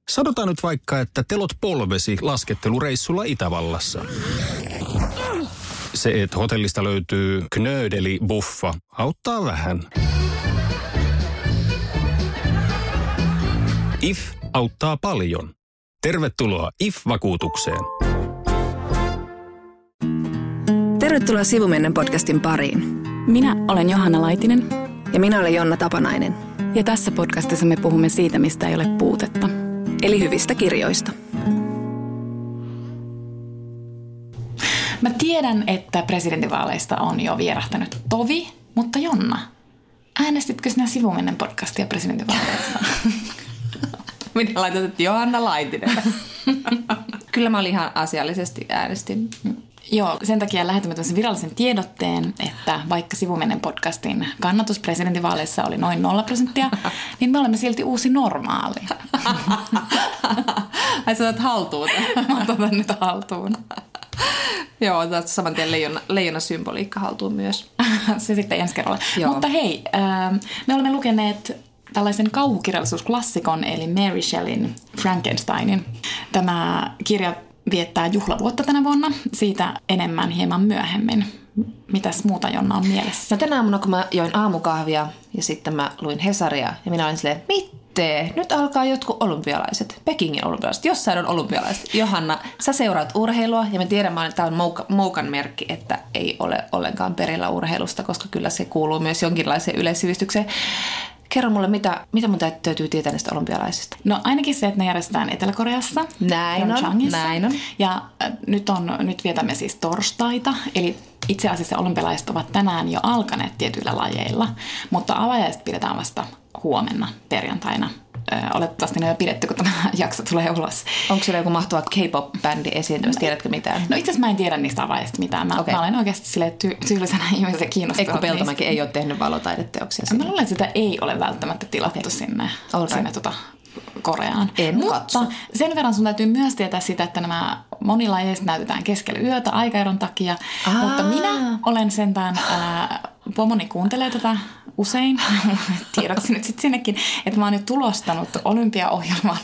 Sanotaan nyt vaikka, että telot polvesi laskettelureissulla Itävallassa. Se, että hotellista löytyy knöydeli-buffa, auttaa vähän. IF auttaa paljon. Tervetuloa IF-vakuutukseen. Tervetuloa Sivumennen podcastin pariin. Minä olen Johanna Laitinen. Ja minä olen Jonna Tapanainen. Ja tässä podcastissa me puhumme siitä, mistä ei ole puutetta. Eli hyvistä kirjoista. Mä tiedän, että presidentinvaaleista on jo vierähtänyt tovi, mutta Jonna, äänestitkö sinä Sivumennen podcastia presidentinvaaleissa? Minä laitat Johanna Laitinen. Kyllä mä olin ihan asiallisesti äänestin. Joo, sen takia lähetämme tämmöisen virallisen tiedotteen, että vaikka Sivumennen podcastin kannatus presidentinvaaleissa oli noin 0%, niin me olemme silti uusi normaali. Ai sä otat haltuun. Mä otan nyt haltuun. Joo, otat saman tien leijona symboliikka haltuun myös. Se sitten ensi kerralla. Joo. Mutta hei, me olemme lukeneet tällaisen kauhukirjallisuusklassikon, eli Mary Shelleyn Frankensteinin. Tämä kirja viettää juhlavuotta tänä vuonna, siitä enemmän hieman myöhemmin. Mitäs muuta, Jonna, on mielessä? No tänä aamuna, kun mä join aamukahvia ja sitten mä luin Hesaria ja minä olin silleen, mitte, nyt alkaa jotkut olympialaiset, Pekingin olympialaiset, jossain on olympialaiset. Johanna, sä seuraat urheilua ja mä tiedän, että tämä on moukan merkki, että ei ole ollenkaan perillä urheilusta, koska kyllä se kuuluu myös jonkinlaiseen yleissivistykseen. Kerro mulle, mitä mun täytyy tietää näistä olympialaisista? No ainakin se, että ne järjestetään Etelä-Koreassa. Näin on. Ja nyt vietämme siis torstaita, eli itse asiassa olympialaiset ovat tänään jo alkaneet tietyillä lajeilla, mutta avajaiset pidetään vasta huomenna perjantaina. Olettavasti ne on jo pidetty, kun tämä jakso tulee ulos. Onko siellä joku mahtava K-pop-bändi esiintymässä? Tiedätkö mitään? No itse asiassa mä en tiedä niistä avaajista mitään. Mä olen oikeasti silleen tyylisenä ihmisen kiinnostunut. Eikö Peltomäki ei ole tehnyt valotaideteoksia? Mä luulen, että sitä ei ole välttämättä tilattu sinne Koreaan. Mutta sen verran sun täytyy myös tietää sitä, että nämä monilajeista näytetään keskellä yötä aikaeron takia. Mutta minä olen sentään, pomoni kuuntelee tätä usein, tiedoksi nyt sitten sinnekin, että mä oon nyt tulostanut olympiaohjelman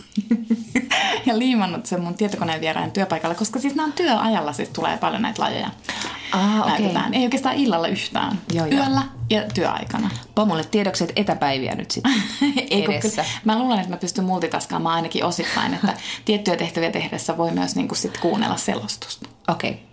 ja liimannut sen mun tietokoneen vieraan työpaikalle, koska siis nämä on työajalla, siis tulee paljon näitä lajeja. Näytetään. Okay. Ei oikeastaan illalla yhtään. Yöllä ja työaikana. Pomolle tiedokset etäpäiviä nyt sitten edessä. Mä luulen, että mä pystyn multitaskaamaan ainakin osittain, että tiettyjä tehtäviä tehdessä voi myös niin kuin sit kuunnella selostusta. Okei.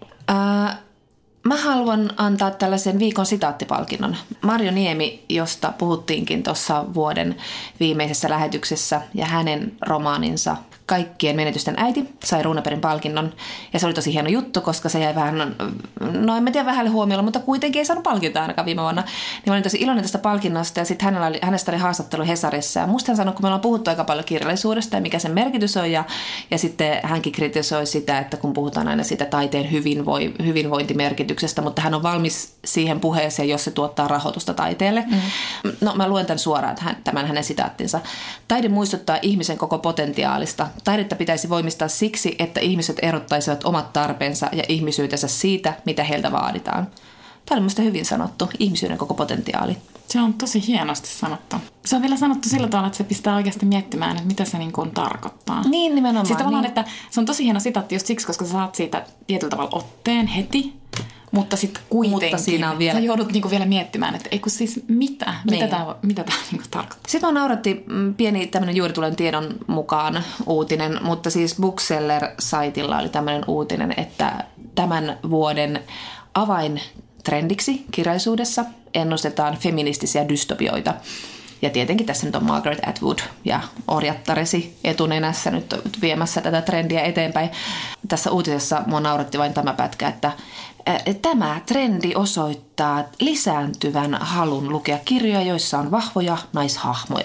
Mä haluan antaa tällaisen viikon sitaattipalkinnon. Marjo Niemi, josta puhuttiinkin tuossa vuoden viimeisessä lähetyksessä, ja hänen romaaninsa Kaikkien menetysten äiti sai Runebergin palkinnon. Ja se oli tosi hieno juttu, koska se jäi vähän, no en mä tiedä vähälle huomiolla, mutta kuitenkin ei saanut palkintoa ainakaan viime vuonna. Niin mä olin tosi iloinen tästä palkinnosta ja sitten hänestä oli haastattelu Hesarissa. Ja musta hän sanoi, kun me ollaan puhuttu aika paljon kirjallisuudesta ja mikä sen merkitys on. Ja sitten hänkin kritisoi sitä, että kun puhutaan aina siitä taiteen hyvinvointimerkityksestä, mutta hän on valmis siihen puheeseen, jos se tuottaa rahoitusta taiteelle. No mä luen tämän suoraan, tämän hänen sitaattinsa. Taide muistuttaa ihmisen koko potentiaalista. Taidetta pitäisi voimistaa siksi, että ihmiset erottaisivat omat tarpeensa ja ihmisyytensä siitä, mitä heiltä vaaditaan. Tämä oli minusta hyvin sanottu, ihmisyyden koko potentiaali. Se on tosi hienosti sanottu. Se on vielä sanottu sillä tavalla, että se pistää oikeasti miettimään, että mitä se niin kuin tarkoittaa. Niin, nimenomaan. Siis tavallaan, että se on tosi hieno sitaatti just siksi, koska sä saat siitä tietyllä tavalla otteen heti. Mutta sitten kuitenkin siinä on vielä... sä joudut niinku vielä miettimään, että eikö siis mitä tämä niinku tarkoittaa. Sitten mä nauratti pieni tämmöinen juuri tulen tiedon mukaan uutinen, mutta siis Bookseller-saitilla oli tämmöinen uutinen, että tämän vuoden avaintrendiksi kirjallisuudessa ennustetaan feministisiä dystopioita. Ja tietenkin tässä nyt on Margaret Atwood ja orjattaresi etunenässä nyt viemässä tätä trendiä eteenpäin. Tässä uutisessa mua nauratti vain tämä pätkä, että tämä trendi osoittaa lisääntyvän halun lukea kirjoja, joissa on vahvoja naishahmoja.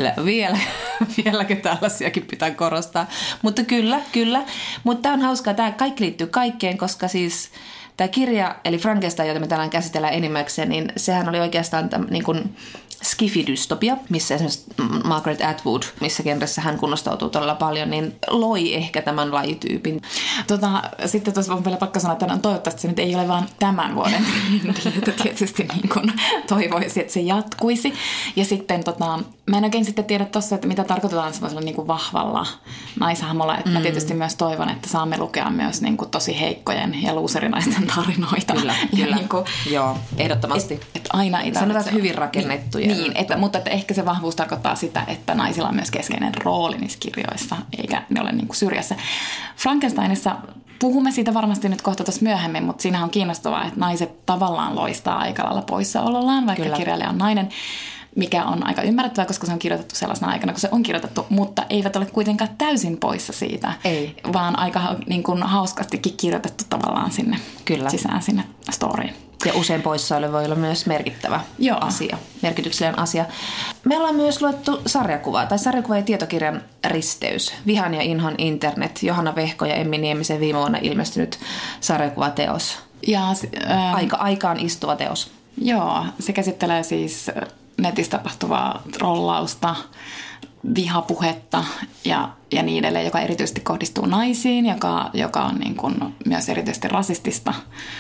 Vieläkö tällaisiakin pitää korostaa. Mutta kyllä. Mutta tämä on hauskaa. Tämä kaikki liittyy kaikkeen, koska siis Tämä kirja, eli Frankenstein, jota me tänään käsitellään enimmäkseen, niin sehän oli oikeastaan niin kuin skifidystopia, missä esimerkiksi Margaret Atwood, missä genressä hän kunnostautuu todella paljon, niin loi ehkä tämän lajityypin. Sitten tuossa on vielä pakko sanoa, että toivottavasti se nyt ei ole vaan tämän vuoden trendi, tietysti niin kuin toivoisi, että se jatkuisi. Ja sitten mä en oikein sitten tiedä tuossa, että mitä tarkoitetaan semmoisella niin kuin vahvalla naishahmolla. Että mä tietysti myös toivon, että saamme lukea myös niin kuin tosi heikkojen ja luuserinaisten tarinoita. Kyllä. Niin kuin, joo, ehdottomasti. Aina ei sanotaan hyvin rakennettuja. Niin, mutta että ehkä se vahvuus tarkoittaa sitä, että naisilla on myös keskeinen rooli niissä kirjoissa, eikä ne ole niin kuin syrjässä. Frankensteinissa puhumme siitä varmasti nyt kohta tuossa myöhemmin, mutta siinähän on kiinnostavaa, että naiset tavallaan loistaa aika lailla poissaolollaan, vaikka kirjailija on nainen, mikä on aika ymmärrettävää, koska se on kirjoitettu sellaisena aikana, kun se on kirjoitettu, mutta eivät ole kuitenkaan täysin poissa siitä, vaan aika niin kuin hauskastikin kirjoitettu tavallaan sinne sisään sinne storyin. Ja usein poissaolo voi olla myös merkittävä asia, merkityksellinen asia. Me ollaan myös luettu sarjakuvaa, tai sarjakuva- ja tietokirjan risteys. Vihan ja inhon internet, Johanna Vehko ja Emmi Niemisen viime vuonna ilmestynyt sarjakuvateos. Ja, aikaan istuva teos. Joo, se käsittelee siis netissä tapahtuvaa trollausta, vihapuhetta ja niin edelleen, joka erityisesti kohdistuu naisiin, joka on niin kuin myös erityisesti rasistista.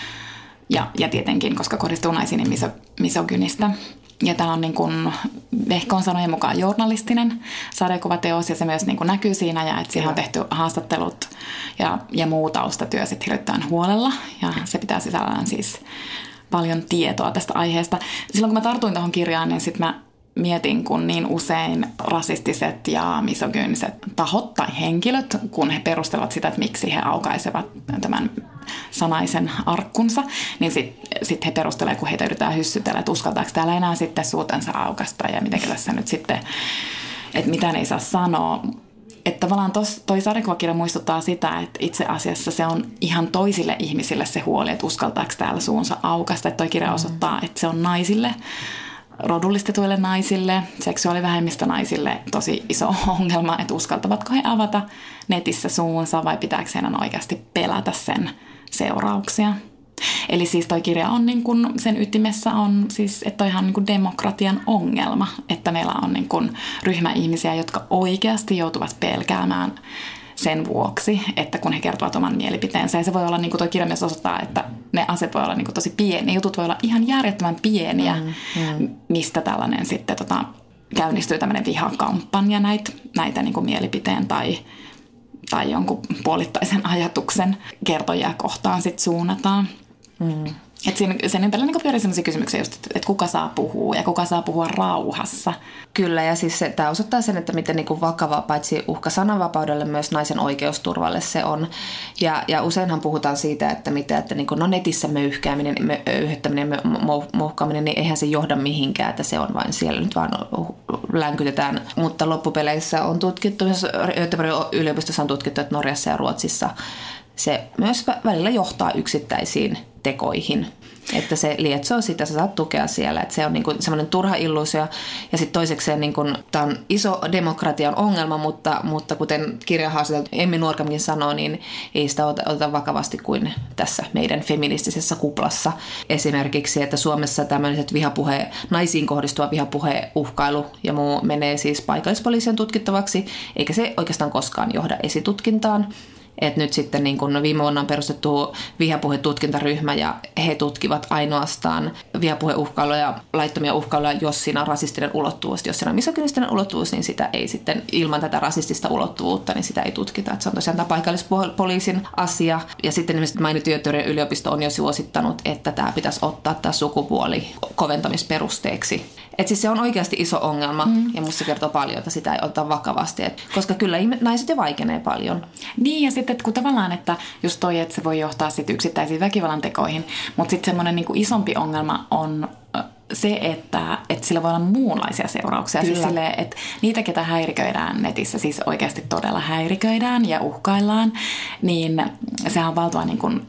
Ja tietenkin, koska kohdistuu naisiin, niin misogynistä. Ja tämä on niin kuin Vehkon sanojen mukaan journalistinen sarjakuvateos, ja se myös niin kuin näkyy siinä, ja että siihen on tehty haastattelut ja muu taustatyö sitten hirveän huolella. Ja se pitää sisällään siis paljon tietoa tästä aiheesta. Silloin kun mä tartuin tuohon kirjaan, niin sitten mä mietin, kun niin usein rasistiset ja misogyyniset tahot tai henkilöt, kun he perustelevat sitä, että miksi he aukaisevat tämän sanaisen arkkunsa, niin sitten he perustelevat, kun heitä yritetään hyssytellä, että uskaltaako täällä enää sitten suutensa aukasta ja miten tässä nyt sitten, että mitä ne ei saa sanoa. Että tavallaan toi sarjakuvakirja muistuttaa sitä, että itse asiassa se on ihan toisille ihmisille se huoli, että uskaltaako täällä suunsa aukasta. Että toi kirja osoittaa, että se on naisille, rodullistetuille naisille, seksuaalivähemmistönaisille tosi iso ongelma, että uskaltavatko he avata netissä suunsa vai pitääkö heidän oikeasti pelätä sen seurauksia. Eli siis toi kirja on niin kun, sen ytimessä on siis, että toi on niin kun demokratian ongelma, että meillä on niin kun ryhmä ihmisiä, jotka oikeasti joutuvat pelkäämään sen vuoksi, että kun he kertovat oman mielipiteensä. Ja se voi olla, niin kuin tuo kirja myös osoittaa, että ne asiat voi olla niin kuin tosi pieniä. Jutut voi olla ihan järjettömän pieniä, mistä tällainen sitten käynnistyy tämmöinen vihakampanja näitä niin kuin mielipiteen tai jonkun puolittaisen ajatuksen kertojia kohtaan sitten suunnataan. Että sen ympärillä niin pyörii sellaisia kysymyksiä just, että kuka saa puhua ja kuka saa puhua rauhassa. Kyllä, ja siis tämä osoittaa sen, että miten niin kuin vakava paitsi uhka sananvapaudelle myös naisen oikeusturvalle se on. Ja useinhan puhutaan siitä, että niin kuin, netissä möyhkääminen, yhdyttäminen, mouhkaaminen, niin eihän se johda mihinkään, että se on vain siellä nyt vaan länkytetään. Mutta loppupeleissä on tutkittu, myös Göteborgin yliopistossa on tutkittu, että Norjassa ja Ruotsissa se myös välillä johtaa yksittäisiin tekoihin. Että se lietsoo sitä, sä saat tukea siellä. Että se on niin kuin semmoinen turha illuusio. Ja sitten toisekseen niin kuin, tämä on iso demokratian ongelma, mutta kuten kirjahaastateltu Emmi Nuorkamkin sanoo, niin ei sitä oteta vakavasti kuin tässä meidän feministisessä kuplassa. Esimerkiksi, että Suomessa tämmöiset naisiin kohdistuva vihapuheuhkailu ja muu menee siis paikallispoliisin tutkittavaksi, eikä se oikeastaan koskaan johda esitutkintaan. Että nyt sitten niin kun viime vuonna on perustettu vihapuhetutkintaryhmä ja he tutkivat ainoastaan vihapuheuhkailua ja laittomia uhkailuja, jos siinä on rasistinen ulottuvuus. Jos siinä on misogynistinen ulottuvuus, niin sitä ei sitten ilman tätä rasistista ulottuvuutta, niin sitä ei tutkita. Että se on tosiaan tämä paikallispoliisin asia. Ja sitten esimerkiksi mainittu Göteborgin yliopisto on jo suosittanut, että tämä pitäisi ottaa tämä sukupuoli koventamisperusteeksi. Että siis se on oikeasti iso ongelma ja musta se kertoo paljon, että sitä ei oteta vakavasti. Koska kyllä naiset jo vaikenee paljon. Niin ja sitten kun tavallaan, että just toi, että se voi johtaa sitten yksittäisiin väkivallan tekoihin, mutta sitten semmoinen niin kuin isompi ongelma on se, että sillä voi olla muunlaisia seurauksia. Siis silleen, että niitä, ketä häiriköidään netissä, siis oikeasti todella häiriköidään ja uhkaillaan, niin sehän on valtava niin kuin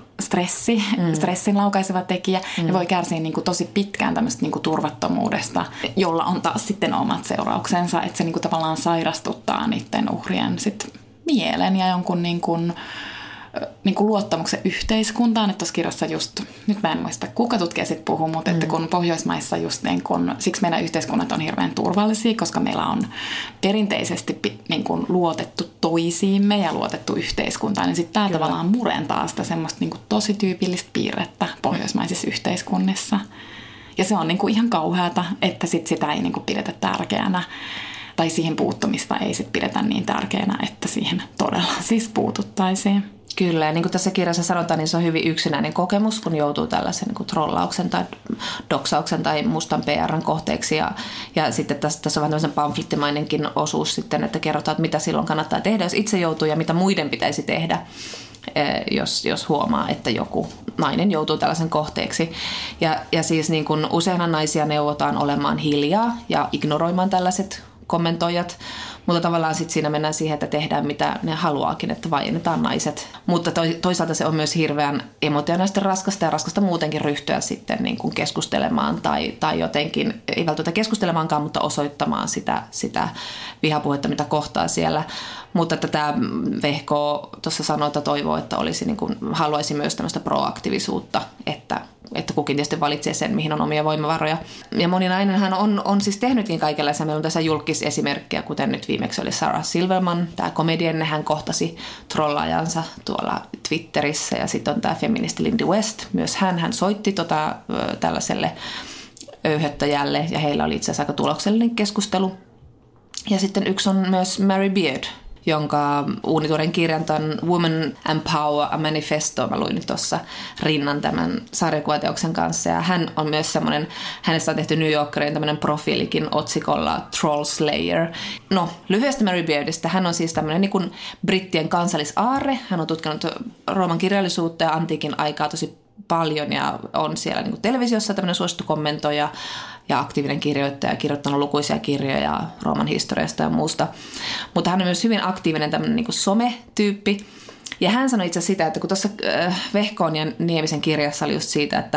stressin laukaiseva tekijä. Ne voi kärsiä niin kuin tosi pitkään tämmöistä niin kuin turvattomuudesta, jolla on taas sitten omat seurauksensa, että se niin kuin tavallaan sairastuttaa niiden uhrien sit mielen ja jonkun niin kuin niin kuin luottamuksen yhteiskuntaan. Että tuossa kirjassa just, nyt mä en muista kuka tutkija sitten puhuu, mutta että kun Pohjoismaissa just niin kun, siksi meidän yhteiskunnat on hirveän turvallisia, koska meillä on perinteisesti niin kun luotettu toisiimme ja luotettu yhteiskuntaan, niin sitten tämä tavallaan murentaa sitä semmoista niin kuin tosi tyypillistä piirrettä pohjoismaisissa yhteiskunnissa. Ja se on niin kuin ihan kauheata, että sitä ei niin kuin pidetä tärkeänä. Tai siihen puuttumista ei sit pidetä niin tärkeänä, että siihen todella siis puututtaisiin. Kyllä, ja niin kuin tässä kirjassa sanotaan, niin se on hyvin yksinäinen kokemus, kun joutuu tällaisen niin kuin trollauksen tai doksauksen tai mustan PR:n kohteeksi. Ja sitten tässä on vähän tämmöisen pamflettimainenkin osuus sitten, että kerrotaan, että mitä silloin kannattaa tehdä, jos itse joutuu ja mitä muiden pitäisi tehdä, jos huomaa, että joku nainen joutuu tällaisen kohteeksi. Ja siis niin kuin useinhan naisia neuvotaan olemaan hiljaa ja ignoroimaan tällaiset kommentoijat, mutta tavallaan sitten siinä mennään siihen, että tehdään mitä ne haluaakin, että vaiennetaan naiset. Mutta toisaalta se on myös hirveän emotionaalisesti raskasta ja raskasta muutenkin ryhtyä sitten niin kuin keskustelemaan tai jotenkin, ei välttämättä keskustelemaankaan, mutta osoittamaan sitä vihapuhetta, mitä kohtaa siellä. Mutta että tämä Vehko tuossa sanoi, että toivoo, että olisi niin kuin, haluaisi myös tämmöistä proaktiivisuutta, että kukin tietysti valitsee sen, mihin on omia voimavaroja. Ja moni nainenhan on siis tehnytkin kaikenlaisia. Meillä on tässä julkisesimerkkejä, kuten nyt viimeksi oli Sarah Silverman, tämä komedienne, hän kohtasi trollaajansa tuolla Twitterissä. Ja sitten on tämä feministi Lindy West, myös hän soitti tällaiselle öyhöttäjälle ja heillä oli itse asiassa aika tuloksellinen keskustelu. Ja sitten yksi on myös Mary Beard, jonka uunituoren kirjan tämän Woman and Power, a Manifesto, mä luin tuossa rinnan tämän sarjakuvateoksen kanssa. Ja hän on myös semmoinen, hänestä on tehty New Yorkerin tämmöinen profiilikin otsikolla Troll Slayer. No, lyhyesti Mary Beardista. Hän on siis tämmöinen niin kuin brittien kansallisaarre. Hän on tutkinut Rooman kirjallisuutta ja antiikin aikaa tosi paljon ja on siellä niin kuin televisiossa tämmöinen suosittu kommentoija ja aktiivinen kirjoittaja, kirjoittanut lukuisia kirjoja Rooman historiasta ja muusta. Mutta hän on myös hyvin aktiivinen tämmöinen niin kuin some-tyyppi. Ja hän sanoi itse sitä, että kun tuossa Vehkoon ja Niemisen kirjassa oli just siitä, että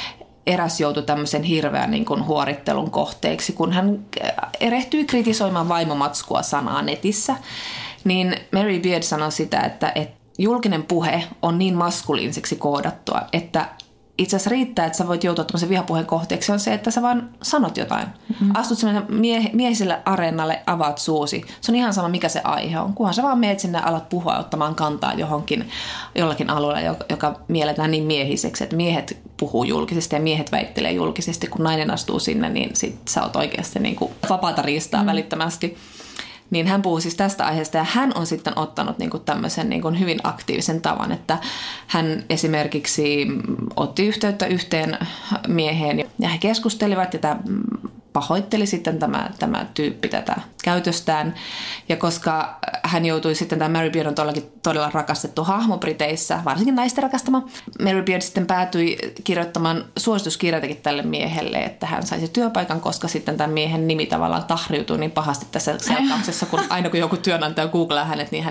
eräs joutui tämmöisen hirveän niin kuin huorittelun kohteeksi, kun hän erehtyi kritisoimaan vaimomatskua sanaa netissä, niin Mary Beard sanoi sitä, että julkinen puhe on niin maskuliiniseksi koodattua, että itse asiassa riittää, että sä voit joutua tämmöisen vihapuheen kohteeksi, on se, että sä vaan sanot jotain. Astut semmoisen miehiselle areenalle, avaat suusi. Se on ihan sama, mikä se aihe on. Kunhan sä vaan meet sinne ja alat puhua ottamaan kantaa jollakin alueella, joka mielletään niin miehiseksi, että miehet puhuu julkisesti ja miehet väittelee julkisesti. Kun nainen astuu sinne, niin sit sä oot oikeasti niin kuin vapaata riistaa välittömästi. Niin hän puhuu siis tästä aiheesta ja hän on sitten ottanut niin kuin tämmöisen niin kuin hyvin aktiivisen tavan, että hän esimerkiksi otti yhteyttä yhteen mieheen ja he keskustelivat ja tämä pahoitteli sitten tämä tyyppi tätä käytöstään. Ja koska hän joutui sitten, tämä Mary Beard on todella rakastettu hahmo Briteissä, varsinkin naisten rakastama, Mary Beard sitten päätyi kirjoittamaan suosituskirjatakin tälle miehelle, että hän saisi työpaikan, koska sitten tämän miehen nimi tavallaan tahriutui niin pahasti tässä selkauksessa, kun aina kun joku työnantaja googlaa hänet, niin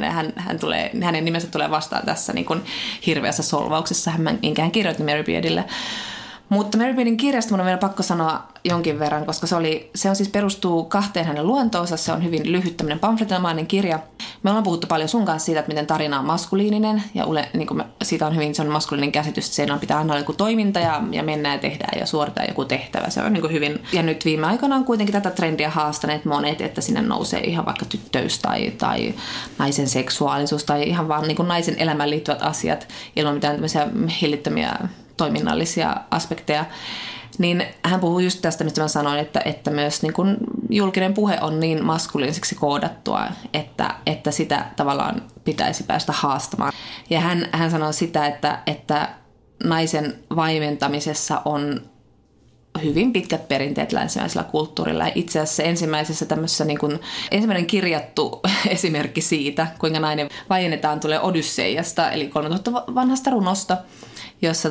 hänen nimensä tulee vastaan tässä niin kuin hirveässä solvauksessa, minkä hän kirjoitti Mary Beardille. Mutta Mary Beardin kirjasta mun on vielä pakko sanoa jonkin verran, koska se on siis perustuu 2 hänen luentoonsa. Se on hyvin lyhyt tämmöinen pamfletomainen kirja. Me ollaan puhuttu paljon sun kanssa siitä, että miten tarina on maskuliininen. Ja niin siitä on hyvin sellainen maskuliininen käsitys, että siinä pitää aina olla joku toiminta ja mennään ja tehdään ja suoritetaan joku tehtävä. Se on niin kuin hyvin. Ja nyt viime aikoina on kuitenkin tätä trendiä haastaneet monet, että sinne nousee ihan vaikka tyttöys tai naisen seksuaalisuus tai ihan vaan niin kuin naisen elämään liittyvät asiat ilman mitään tämmöisiä hillittömiä toiminnallisia aspekteja, niin hän puhuu just tästä, mistä mä sanoin, että myös niin kun julkinen puhe on niin maskuliiniseksi koodattua, että sitä tavallaan pitäisi päästä haastamaan. Ja hän sanoo sitä, että naisen vaimentamisessa on hyvin pitkät perinteet länsimaisella kulttuurilla. Itse asiassa ensimmäisessä tämmöisessä niin kuin, ensimmäinen kirjattu esimerkki siitä, kuinka nainen vaiennetaan, tulee Odysseiasta, eli 3000 vanhasta runosta, jossa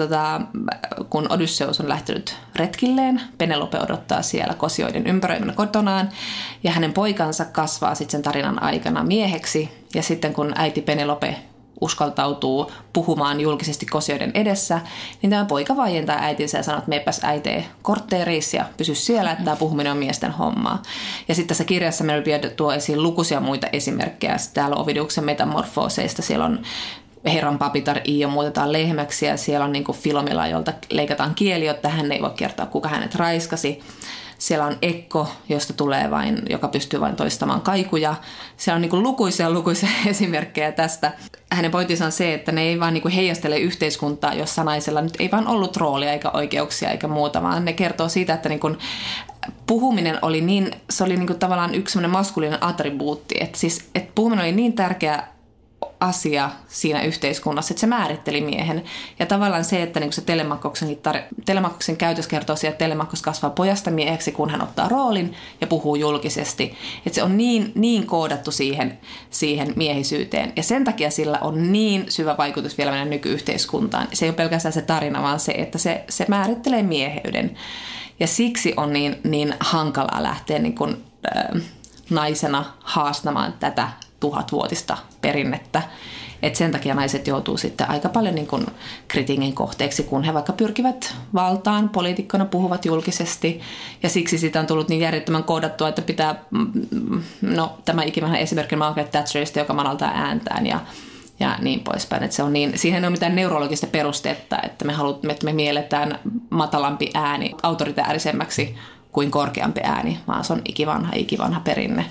kun Odysseus on lähtenyt retkilleen, Penelope odottaa siellä kosioiden ympäröimänä kotonaan, ja hänen poikansa kasvaa sitten sen tarinan aikana mieheksi, ja sitten kun äiti Penelope uskaltautuu puhumaan julkisesti kosioiden edessä, niin tämä poika vaientaa äitinsä ja sanoo, että meepäs äitee kortteeriin ja pysy siellä, että tämä puhuminen on miesten hommaa. Ja sitten tässä kirjassa Mary Beard tuo esiin lukuisia muita esimerkkejä. Täällä on Ovidiuksen metamorfooseista. Siellä on herran papitar Iio muutetaan lehmäksi ja siellä on niin kuin Filomela, jolta leikataan kieli, jotta hän ei voi kertoa, kuka hänet raiskasi. Siellä on Ekko, joka pystyy vain toistamaan kaikuja. Siellä on niin kuin lukuisia esimerkkejä tästä. Hänen pointtinsa on se, että ne ei vaan niin kuin heijastele yhteiskuntaa, jossa naisella nyt ei vaan ollut roolia eikä oikeuksia eikä muuta, vaan ne kertoo siitä, että niin kuin puhuminen oli se oli niin kuin tavallaan yksi sellainen maskuliininen attribuutti. Että puhuminen oli niin tärkeä asia siinä yhteiskunnassa, että se määritteli miehen. Ja tavallaan se, että niin se Telemakkoksen käytös kertoo siitä, että Telemakkos kasvaa pojasta mieheksi, kun hän ottaa roolin ja puhuu julkisesti. Että se on niin koodattu siihen miehisyyteen. Ja sen takia sillä on niin syvä vaikutus vielä meidän nykyyhteiskuntaan. Se ei ole pelkästään se tarina, vaan se, että se määrittelee mieheyden. Ja siksi on niin hankalaa lähteä niin kuin, naisena haastamaan tätä 1000-vuotista perinnettä. Et sen takia naiset joutuu sitten aika paljon niin kuin kritiikin kohteeksi, kun he vaikka pyrkivät valtaan, poliitikkona puhuvat julkisesti. Ja siksi siitä on tullut niin järjettömän koodattua, että pitää, tämä ikivanha esimerkki Margaret Thatcherista, joka madaltaa ääntään ja niin poispäin. Että se on niin, siihen ei ole mitään neurologista perustetta, että me mielletään matalampi ääni autoritäärisemmäksi kuin korkeampi ääni, vaan se on ikivanha perinne.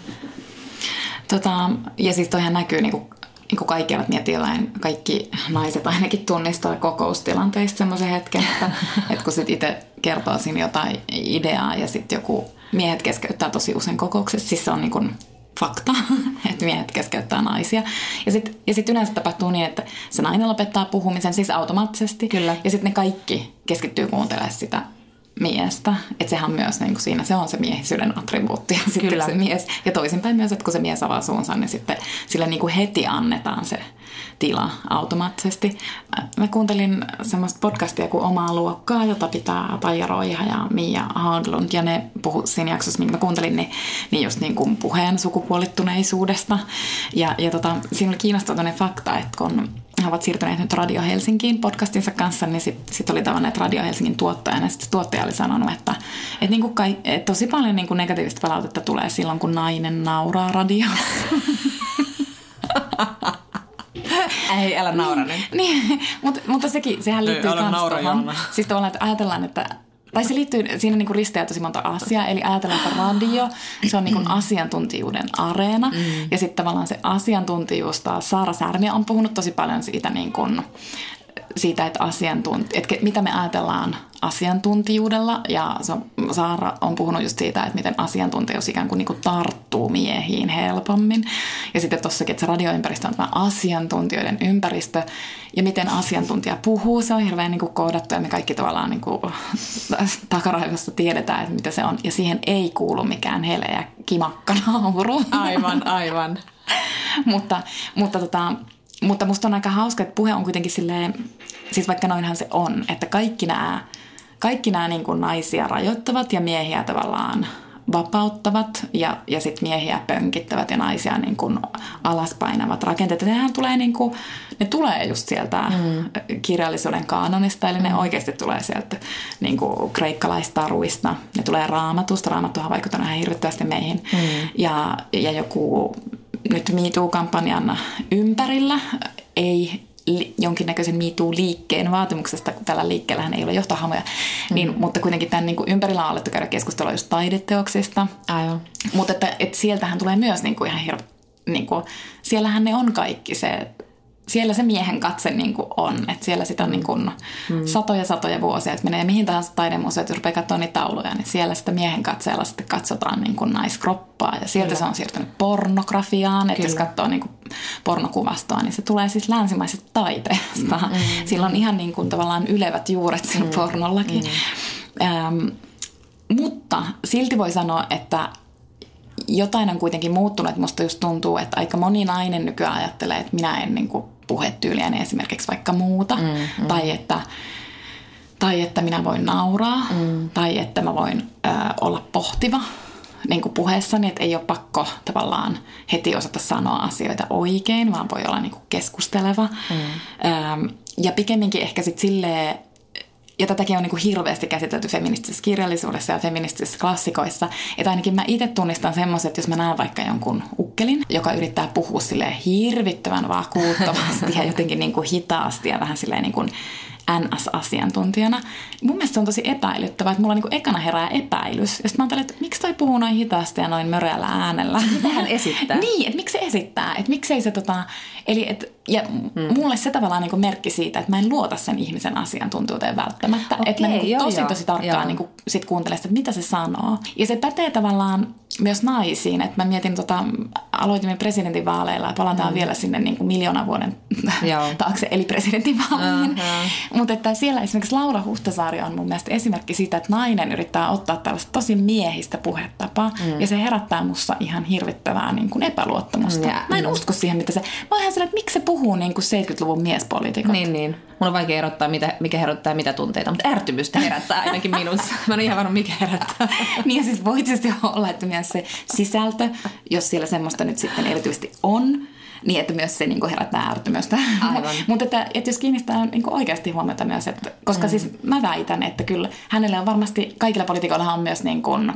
Ja siis toihan näkyy niin kuin kaikkialla, että kaikki naiset ainakin tunnistaa kokoustilanteista semmoisen hetken, että kun sitten itse kertoo siinä jotain ideaa ja sitten joku miehet keskeyttää tosi usein kokouksessa, siis se on niin kuin fakta, että miehet keskeyttää naisia. Ja sitten yleensä tapahtuu niin, että se nainen lopettaa puhumisen siis automaattisesti. Kyllä. Ja sitten ne kaikki keskittyy kuuntelemaan sitä miestä. Että sehän myös niin kuin siinä, se on se miehisyyden attribuutti. Sitten se mies, ja toisinpäin myös, että kun se mies avaa suunsa, niin sitten sille niin kuin heti annetaan se tila automaattisesti. Mä kuuntelin semmoista podcastia kuin Omaa luokkaa, jota pitää Taija Roiha ja Mia Haglund. Ja ne puhu siinä jaksossa, minkä mä kuuntelin, niin just niin kuin puheen sukupuolittuneisuudesta. Ja siinä oli kiinnostava fakta, että kun he ovat siirtyneet nyt Radio Helsinkiin podcastinsa kanssa, niin sitten oli tavanneet Radio Helsingin tuottajana. Sitten tuottaja oli sanonut, että niin kuin tosi paljon niin kuin negatiivista palautetta tulee silloin, kun nainen nauraa radiossa. Ei, älä naura nyt. Niin, mutta sehän liittyy myös tuohon. Siis tavallaan, että ajatellaan, että tai se liittyy, siinä niin kuin risteää tosi monta asiaa, eli ajatellaan, että radio, se on niin kuin asiantuntijuuden areena, ja sitten tavallaan se asiantuntijuus taas, Saara Särmiä on puhunut tosi paljon siitä, niin kuin, siitä että mitä me ajatellaan asiantuntijuudella, ja Saara on puhunut just siitä, että miten asiantuntijuus ikään kuin, tarttuu miehiin helpommin, ja sitten tossakin, että se radioympäristö on tämä asiantuntijoiden ympäristö, ja miten asiantuntija puhuu, se on hirveän niin kuin koodattu, ja me kaikki tavallaan niin kuin takaraivossa tiedetään, että mitä se on, ja siihen ei kuulu mikään heleä kimakkanauru. Aivan. Mutta musta on aika hauska, että puhe on kuitenkin silleen, siis vaikka noinhan se on, että kaikki nämä niin kuin naisia rajoittavat ja miehiä tavallaan vapauttavat ja sitten miehiä pönkittävät ja naisia niin kuin alaspainavat rakenteet. Nehän tulee, niin kuin, ne tulee just sieltä kirjallisuuden kaanonista, eli ne oikeasti tulee sieltä niin kuin kreikkalaistaruista. Ne tulee Raamatusta. Raamattuhan vaikuttaa ihan hirvittävästi meihin. Ja joku nyt MeToo-kampanjan ympärillä ei jonkinnäköisen MeToo-liikkeen vaatimuksesta, kun tällä liikkeellähän ei ole johtohamoja, mutta kuitenkin tämän niin kuin ympärillä on alettu käydä keskustelua just taideteoksista. Aivan. Mutta että sieltähän tulee myös niin kuin ihan siellähän ne on kaikki siellä se miehen katse niin kuin on, että siellä sitä on niin kuin satoja vuosia, että menee mihin tahansa taidemuseoon, jos rupeaa katsoa niitä tauluja, niin siellä sitä miehen katseella sitten katsotaan niin kuin naiskroppaa, ja sieltä se on siirtynyt pornografiaan, että jos katsoo niin kuin pornokuvastoa, niin se tulee siis länsimaisesta taiteesta. Sillä on ihan niin kuin tavallaan ylevät juuret sillä pornollakin. Mutta silti voi sanoa, että jotain on kuitenkin muuttunut, että musta just tuntuu, että aika moni nainen nykyään ajattelee, että minä en niin kuin puhetyyliäni esimerkiksi vaikka muuta, tai että minä voin nauraa, tai että mä voin olla pohtiva niin kuin puheessani, että ei ole pakko tavallaan heti osata sanoa asioita oikein, vaan voi olla niin kuin keskusteleva. Ja pikemminkin ehkä sitten silleen, ja tätäkin on niin kuin hirveästi käsitelty feministisessä kirjallisuudessa ja feministisissä klassikoissa, että ainakin mä itse tunnistan semmoiset, että jos mä näen vaikka jonkun ukkelin, joka yrittää puhua silleen hirvittävän vakuuttavasti ja jotenkin niin kuin hitaasti ja vähän silleen niin kuin NS-asiantuntijana. Mun mielestä se on tosi epäilyttävää, että mulla niin kuin ekana herää epäilys. Ja sitten mä ajattelen, että miksi toi puhuu noin hitaasti ja noin möreällä äänellä. Mitä hän esittää? Niin, että miksi se esittää? Että miksei se eli ja mulle se tavallaan niin kuin merkki siitä, että mä en luota sen ihmisen asiantuntijuuteen välttämättä. Okei, että mä niin kuin tosi tarkkaan niin kuin sit kuuntelen sitä, että mitä se sanoo. Ja se pätee tavallaan myös naisiin, että mä mietin, aloitimme presidentinvaaleilla ja palataan vielä sinne niin kuin 1,000,000 vuoden taakse, eli presidentinvaaleihin. Mutta että siellä esimerkiksi Laura Huhtasaari on mun mielestä esimerkki siitä, että nainen yrittää ottaa tällaista tosi miehistä puhetapaa ja se herättää musta ihan hirvittävää niin kuin epäluottamusta. Mä en usko siihen, mitä se... Mä oon ihan sellainen, että miksi se puhuu niin kuin 70-luvun miespoliitikot. Niin. Mun on vaikea erottaa, mikä herättää mitä tunteita, mutta ärtymystä herättää ainakin minussa. Mä en ihan varma, mikä herättää. Niin ja siis voi tietysti olla, että myös se sisältö, jos siellä semmoista nyt sitten erityisesti on, niin että myös se niin herättää ärtymystä. Mutta että jos kiinnittää niin oikeasti huomiota myös, että, koska siis mä väitän, että kyllä hänelle on varmasti, kaikilla poliitikoilla on myös niin kuin,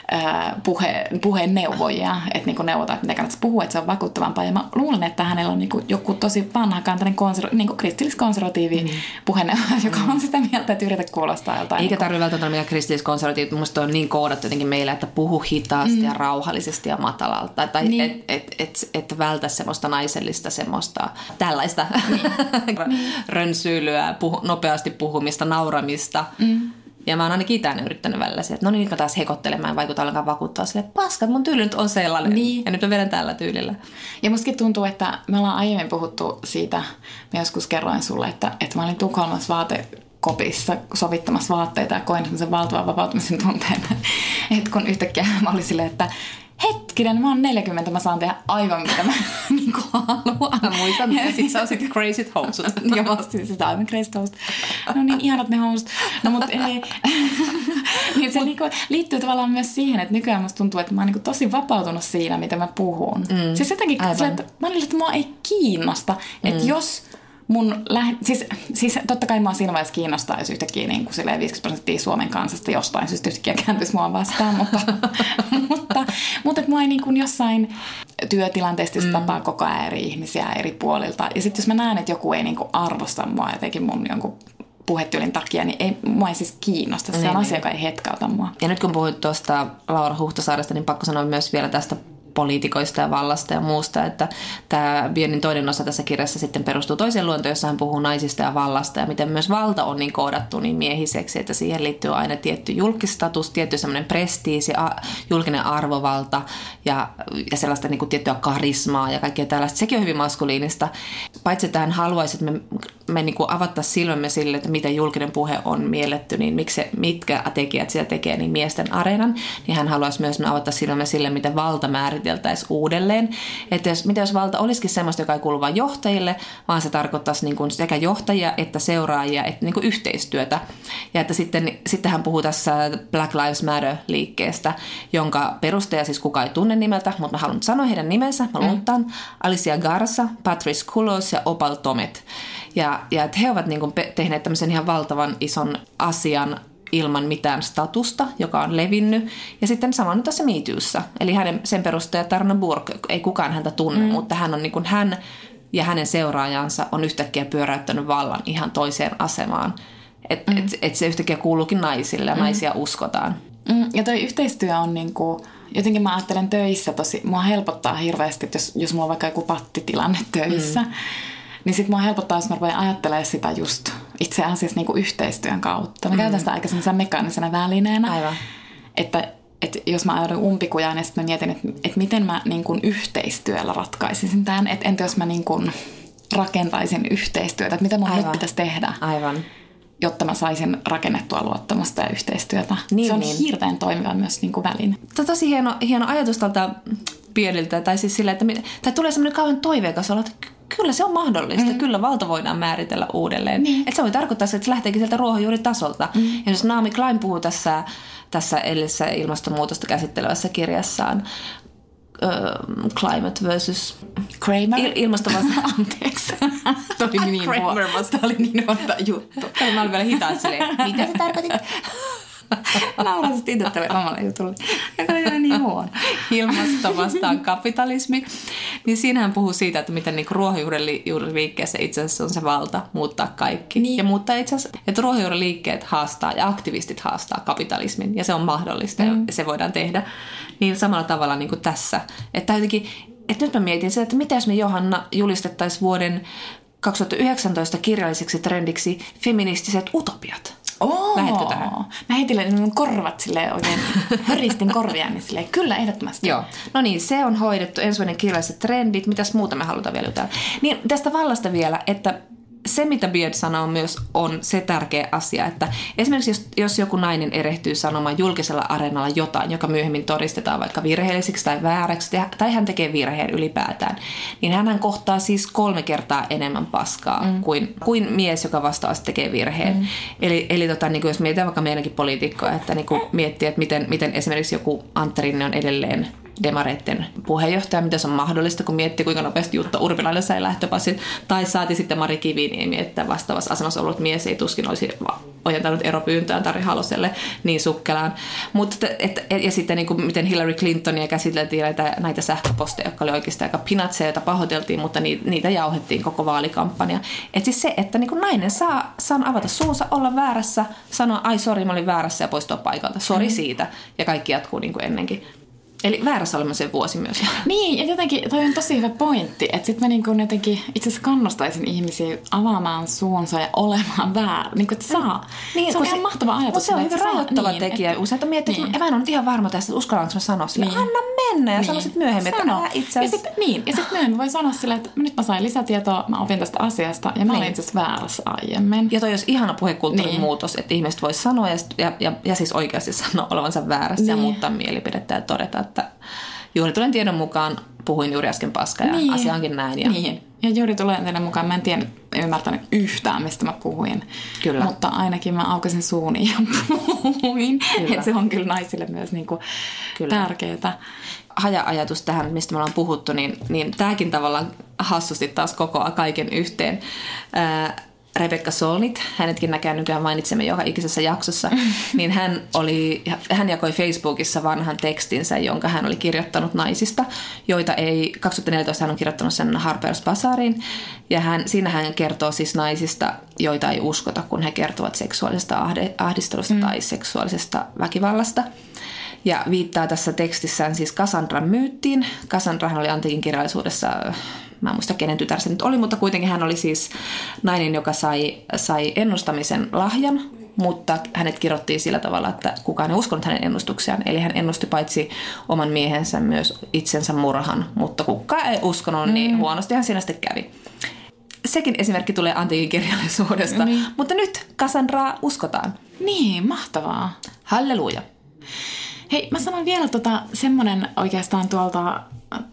puheen neuvojia, että niin neuvotaan, että mitä kannattaisi puhua, että se on vakuuttavampaa. Ja mä luulen, että hänellä on niin joku tosi vanhakantainen niin kristilliskonservatiivi puheenjohtaja, joka on sitä mieltä, että yritä kuulostaa joltain. Eikä tarvitse välttämättä olla mikään kristilliskonservatiivi. Minusta on niin koodattu jotenkin meillä, että puhu hitaasti ja rauhallisesti ja matalalta. Tai niin. että vältä semmoista naisellista, semmoista tällaista rönsyilyä, nopeasti puhumista, nauramista. Ja mä oon ainakin itään yrittänyt välillä se, että no niin, nyt mä taas hekottelemaan, en vaikuta ollenkaan vakuuttaa silleen, paska, mun tyyli nyt on sellainen. Niin. Ja nyt mä vedän tällä tyylillä. Ja mustakin tuntuu, että me ollaan aiemmin puhuttu siitä, mä joskus kerroin sulle, että mä olin Tukholmassa vaatekopissa sovittamassa vaatteita ja koin semmoisen valtavan vapautumisen tunteen, että kun yhtäkkiä mä olin silleen, että hetkinen, mä oon 40, mä saan tehdä aivan mitä mä niin haluan. Mä muistan, ja sit sä osit crazyt housut. Joo, sitä aivan crazyt housut. No niin, ihanat ne housut. No mut niin se niinku liittyy tavallaan myös siihen, että nykyään musta tuntuu, että mä oon niinku tosi vapautunut siinä, mitä mä puhun. Siis jotenkin sille, että mä olin, että mua ei kiinnosta, että jos siis totta kai mua siinä vaiheessa kiinnostaa, jos yhtäkkiä niin kuin 50% Suomen kansasta jostain syystä yhtäkkiä kääntyisi mua vastaan, mutta mua ei niin kuin jossain työtilanteessa tapaa koko ajan eri ihmisiä eri puolilta. Ja sitten jos mä näen, että joku ei niin kuin arvosta mua jotenkin mun jonkun puhetyylin takia, niin mua ei siis kiinnosta. Se on asia, joka ei hetkauta mua. Ja nyt kun puhuit tuosta Laura Huhtasaaresta, niin pakko sanoa myös vielä tästä poliitikoista ja vallasta ja muusta, että tämä Björnin toinen osa tässä kirjassa sitten perustuu toiseen luontoon, jossa hän puhuu naisista ja vallasta ja miten myös valta on niin koodattu niin miehiseksi, että siihen liittyy aina tietty julkistatus, tietty semmoinen prestiisi, julkinen arvovalta ja sellaista niin kuin tiettyä karismaa ja kaikkea tällaista. Sekin on hyvin maskuliinista. Paitsi että hän haluaisi, että me niin kuin avattaisiin silmämme sille, että miten julkinen puhe on mielletty, niin mitkä tekijät sitä tekee niin miesten areenan, niin hän haluaisi myös avata silmämme sille, miten valta määriteltäisiin uudelleen. Että jos valta olisikin semmoista, joka ei kuulu vain johtajille, vaan se tarkoittaisi niin kuin sekä johtajia että seuraajia, että niin kuin yhteistyötä. Ja että sitten hän puhuu tässä Black Lives Matter-liikkeestä, jonka perustaja siis kukaan ei tunne nimeltä, mutta mä haluan sanoa heidän nimensä. Mä luottaan Alicia Garza, Patrice Cullors ja Opal Tommet. Ja että he ovat niin kuin tehneet tämmöisen ihan valtavan ison asian ilman mitään statusta, joka on levinnyt. Ja sitten sama nyt tässä Me Toossa. Eli sen perustaja Tarna Burke, ei kukaan häntä tunne, mutta hän on niin kuin hän ja hänen seuraajansa on yhtäkkiä pyöräyttänyt vallan ihan toiseen asemaan. Että se yhtäkkiä kuuluukin naisille ja naisia uskotaan. Ja toi yhteistyö on niinku, jotenkin mä ajattelen töissä mua helpottaa hirveästi, että jos mulla on vaikka joku pattitilanne töissä, niin sit mua helpottaa, jos mä rupean ajattelemaan sitä just itse asiassa niinku yhteistyön kautta. Mä käytän sitä aika sellaisena mekaanisena välineenä. Aivan. Että jos mä ajaudun umpikujaan, niin sitten mä mietin, että miten mä niin kuin yhteistyöllä ratkaisisin tämän. Että entä jos mä niin kuin rakentaisin yhteistyötä, että mitä mun nyt pitäisi tehdä. Aivan. Jotta mä saisin rakennettua luottamusta ja yhteistyötä. Se on hirveän toimiva myös niin kuin väline. Tämä on tosi hieno ajatus tältä Björniltä. Tai siis sillä, että tulee semmoinen kauan toiveikas olla, että kyllä se on mahdollista. Kyllä valta voidaan määritellä uudelleen. Niin. Että se voi tarkoittaa, että se lähteekin sieltä ruohonjuuritasolta. Ja jos Naomi Klein puhuu tässä edellisessä ilmastonmuutosta käsittelevässä kirjassaan Climate versus Kramer? Ilmasto vastaan. Anteeksi. Tämä oli niin monta juttu. Mä olin vielä hitaasti silleen, mitä sä tarkoitit? Laulasit itse tälle omalle jutulle. Joka oli niin huono. Ilmasto vastaan kapitalismi. Niin siinähän puhuu siitä, että miten niin ruohonjuuriliikkeessä itse asiassa on se valta muuttaa kaikki. Niin. Ja muuttaa itse asiassa, että ruohonjuuriliikkeet haastaa ja aktivistit haastaa kapitalismin. Ja se on mahdollista ja se voidaan tehdä. Niin samalla tavalla niin kuin tässä. Että jotenkin, että nyt mä mietin sitä, että mitä jos me Johanna julistettaisiin vuoden 2019 kirjalliseksi trendiksi feministiset utopiat? Lähetkö tähän? Mä heitin korvat silleen oikein, höristin korviaan, niin silleen, kyllä ehdottomasti. Joo. No niin, se on hoidettu. Ensi vuoden kirjalliset trendit. Mitäs muuta me halutaan vielä jutella? Niin tästä vallasta vielä, että se, mitä Beard sanoo myös, on se tärkeä asia, että esimerkiksi jos joku nainen erehtyy sanomaan julkisella areenalla jotain, joka myöhemmin todistetaan vaikka virheelliseksi tai vääräksi, tai hän tekee virheen ylipäätään, niin hän kohtaa siis 3 kertaa enemmän paskaa kuin mies, joka vastaavasti tekee virheen. Eli niin kuin jos mietitään vaikka meidänkin poliitikkoa, että niin kuin miettii, että miten esimerkiksi joku Antti Rinne on edelleen demareitten puheenjohtaja, mitä se on mahdollista, kun miettii, kuinka nopeasti Jutta Urpilainen sai lähtöpassin, tai saati sitten Mari Kiviniemi, että vastaavassa asemassa ollut mies ei tuskin olisi ojentanut eropyyntöään Tarja Haloselle niin sukkelaan. Ja sitten niin kuin, miten Hillary Clintonia käsiteltiin näitä sähköposteja, jotka oli oikeastaan aika pinatseja, joita pahoiteltiin, mutta niitä jauhettiin koko vaalikampanja. Että siis se, että niin kuin nainen saa avata suunsa, olla väärässä, sanoa, ai sori, mä olin väärässä ja poistua paikalta. Sori siitä. Ja kaikki jatkuu niin kuin ennenkin. Eli väärässä olemisen vuosi myös. Niin, ja jotenkin toi on tosi hyvä pointti, että sitten mä niin kuin jotenkin itse asiassa kannustaisin ihmisiä avaamaan suunsa ja olemaan väärä. Niin kuin, että saa. Niin, se on ihan mahtava ajatus. Mutta se on hyvin rajoittava tekijä. Usein miettii, että mä en ole nyt ihan varma tästä, että uskallanko mä sanoa sille, anna mennä ja sano sitten myöhemmin, että älä itse asiassa. Ja sitten myöhemmin voi sanoa sille, että nyt mä sain lisätietoa, mä opin tästä asiasta ja mä olin itse asiassa väärässä aiemmin. Ja toi olisi ihana puhekulttuurin muutos, että ihmiset vois sanoa ja siis oikeasti sanoa olevansa väärässä ja muuttaa mielipidettä ja todeta, että juuri tulen tiedon mukaan puhuin juuri äsken paskaa ja asia onkin näin. Ja juuri tulen tiedon mukaan mä en ymmärtänyt yhtään, mistä mä puhuin. Kyllä. Mutta ainakin mä aukasin suuni ja puhuin. Että se on kyllä naisille myös niinku tärkeää. Haja-ajatus tähän, mistä me ollaan puhuttu, niin tämäkin tavallaan hassusti taas kokoaa kaiken yhteen. Rebecca Solnit, hänetkin näkään nykyään mainitsemme joka ikisessä jaksossa, niin hän jakoi Facebookissa vanhan tekstinsä, jonka hän oli kirjoittanut naisista, joita ei, 2014 hän on kirjoittanut sen Harper's Bazaariin, ja siinä hän kertoo siis naisista, joita ei uskota, kun he kertovat seksuaalisesta ahdistelusta tai seksuaalisesta väkivallasta. Ja viittaa tässä tekstissään siis Cassandran myyttiin. Cassandrahan oli antiikin kirjallisuudessa, mä en muista kenen tytär se nyt oli, mutta kuitenkin hän oli siis nainen, joka sai ennustamisen lahjan, mutta hänet kirjoittiin sillä tavalla, että kukaan ei uskonut hänen ennustuksiaan. Eli hän ennusti paitsi oman miehensä myös itsensä murhan, mutta kukaan ei uskonut, niin huonostihan siinä sitten kävi. Sekin esimerkki tulee antiikin kirjallisuudesta, mutta nyt Cassandraa uskotaan. Niin, mahtavaa. Halleluja. Hei, mä sanon vielä semmoinen oikeastaan tuolta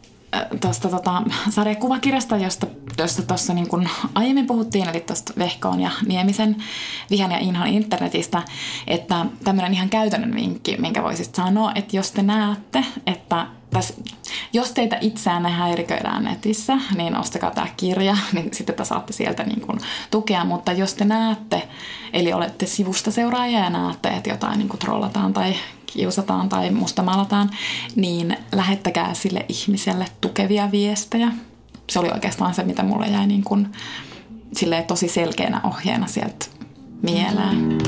sarjakuvakirjasta, josta tuossa niin kuin aiemmin puhuttiin, eli tuosta Vehkoon ja Niemisen Vihan ja inhon internetistä, että tämmöinen ihan käytännön vinkki, minkä voisit sanoa, että jos te näette, että jos teitä itseänne häiriköidään netissä, niin ostakaa tämä kirja, niin sitten te saatte sieltä niin kuin tukea, mutta jos te näette, eli olette sivusta seuraajia ja näette, että jotain niin kuin trollataan tai kiusataan tai mustamalataan, niin lähettäkää sille ihmiselle tukevia viestejä. Se oli oikeastaan se, mitä mulle jäi niin kuin, silleen tosi selkeänä ohjeena sieltä mieleen.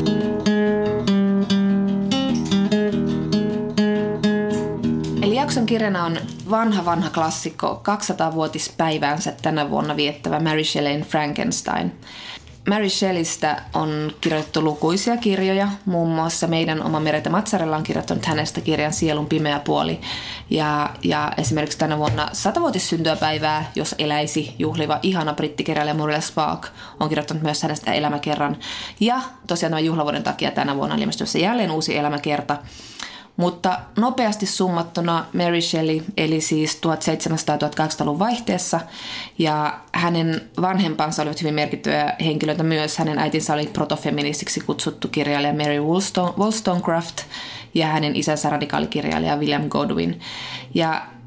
Eli jakson kirjana on vanha klassikko 200-vuotispäiväänsä tänä vuonna viettävä Mary Shelleyn Frankenstein. Mary Shelleystä on kirjoitettu lukuisia kirjoja, muun muassa meidän oma Merete Mazzarella on kirjoittanut hänestä kirjan Sielun pimeä puoli. Ja esimerkiksi tänä vuonna 100-vuotissyntymäpäivää, jos eläisi juhliva ihana brittikirjailija Muriel Spark on kirjoittanut myös hänestä elämäkerran. Ja tosiaan tämän juhlavuoden takia tänä vuonna on ilmestymässä jälleen uusi elämäkerta. Mutta nopeasti summattuna Mary Shelley eli siis 1700-1800-luvun vaihteessa ja hänen vanhempansa olivat hyvin merkittäviä henkilöitä myös. Hänen äitinsä oli protofeministiksi kutsuttu kirjailija Mary Wollstonecraft ja hänen isänsä radikaalikirjailija William Godwin. Ja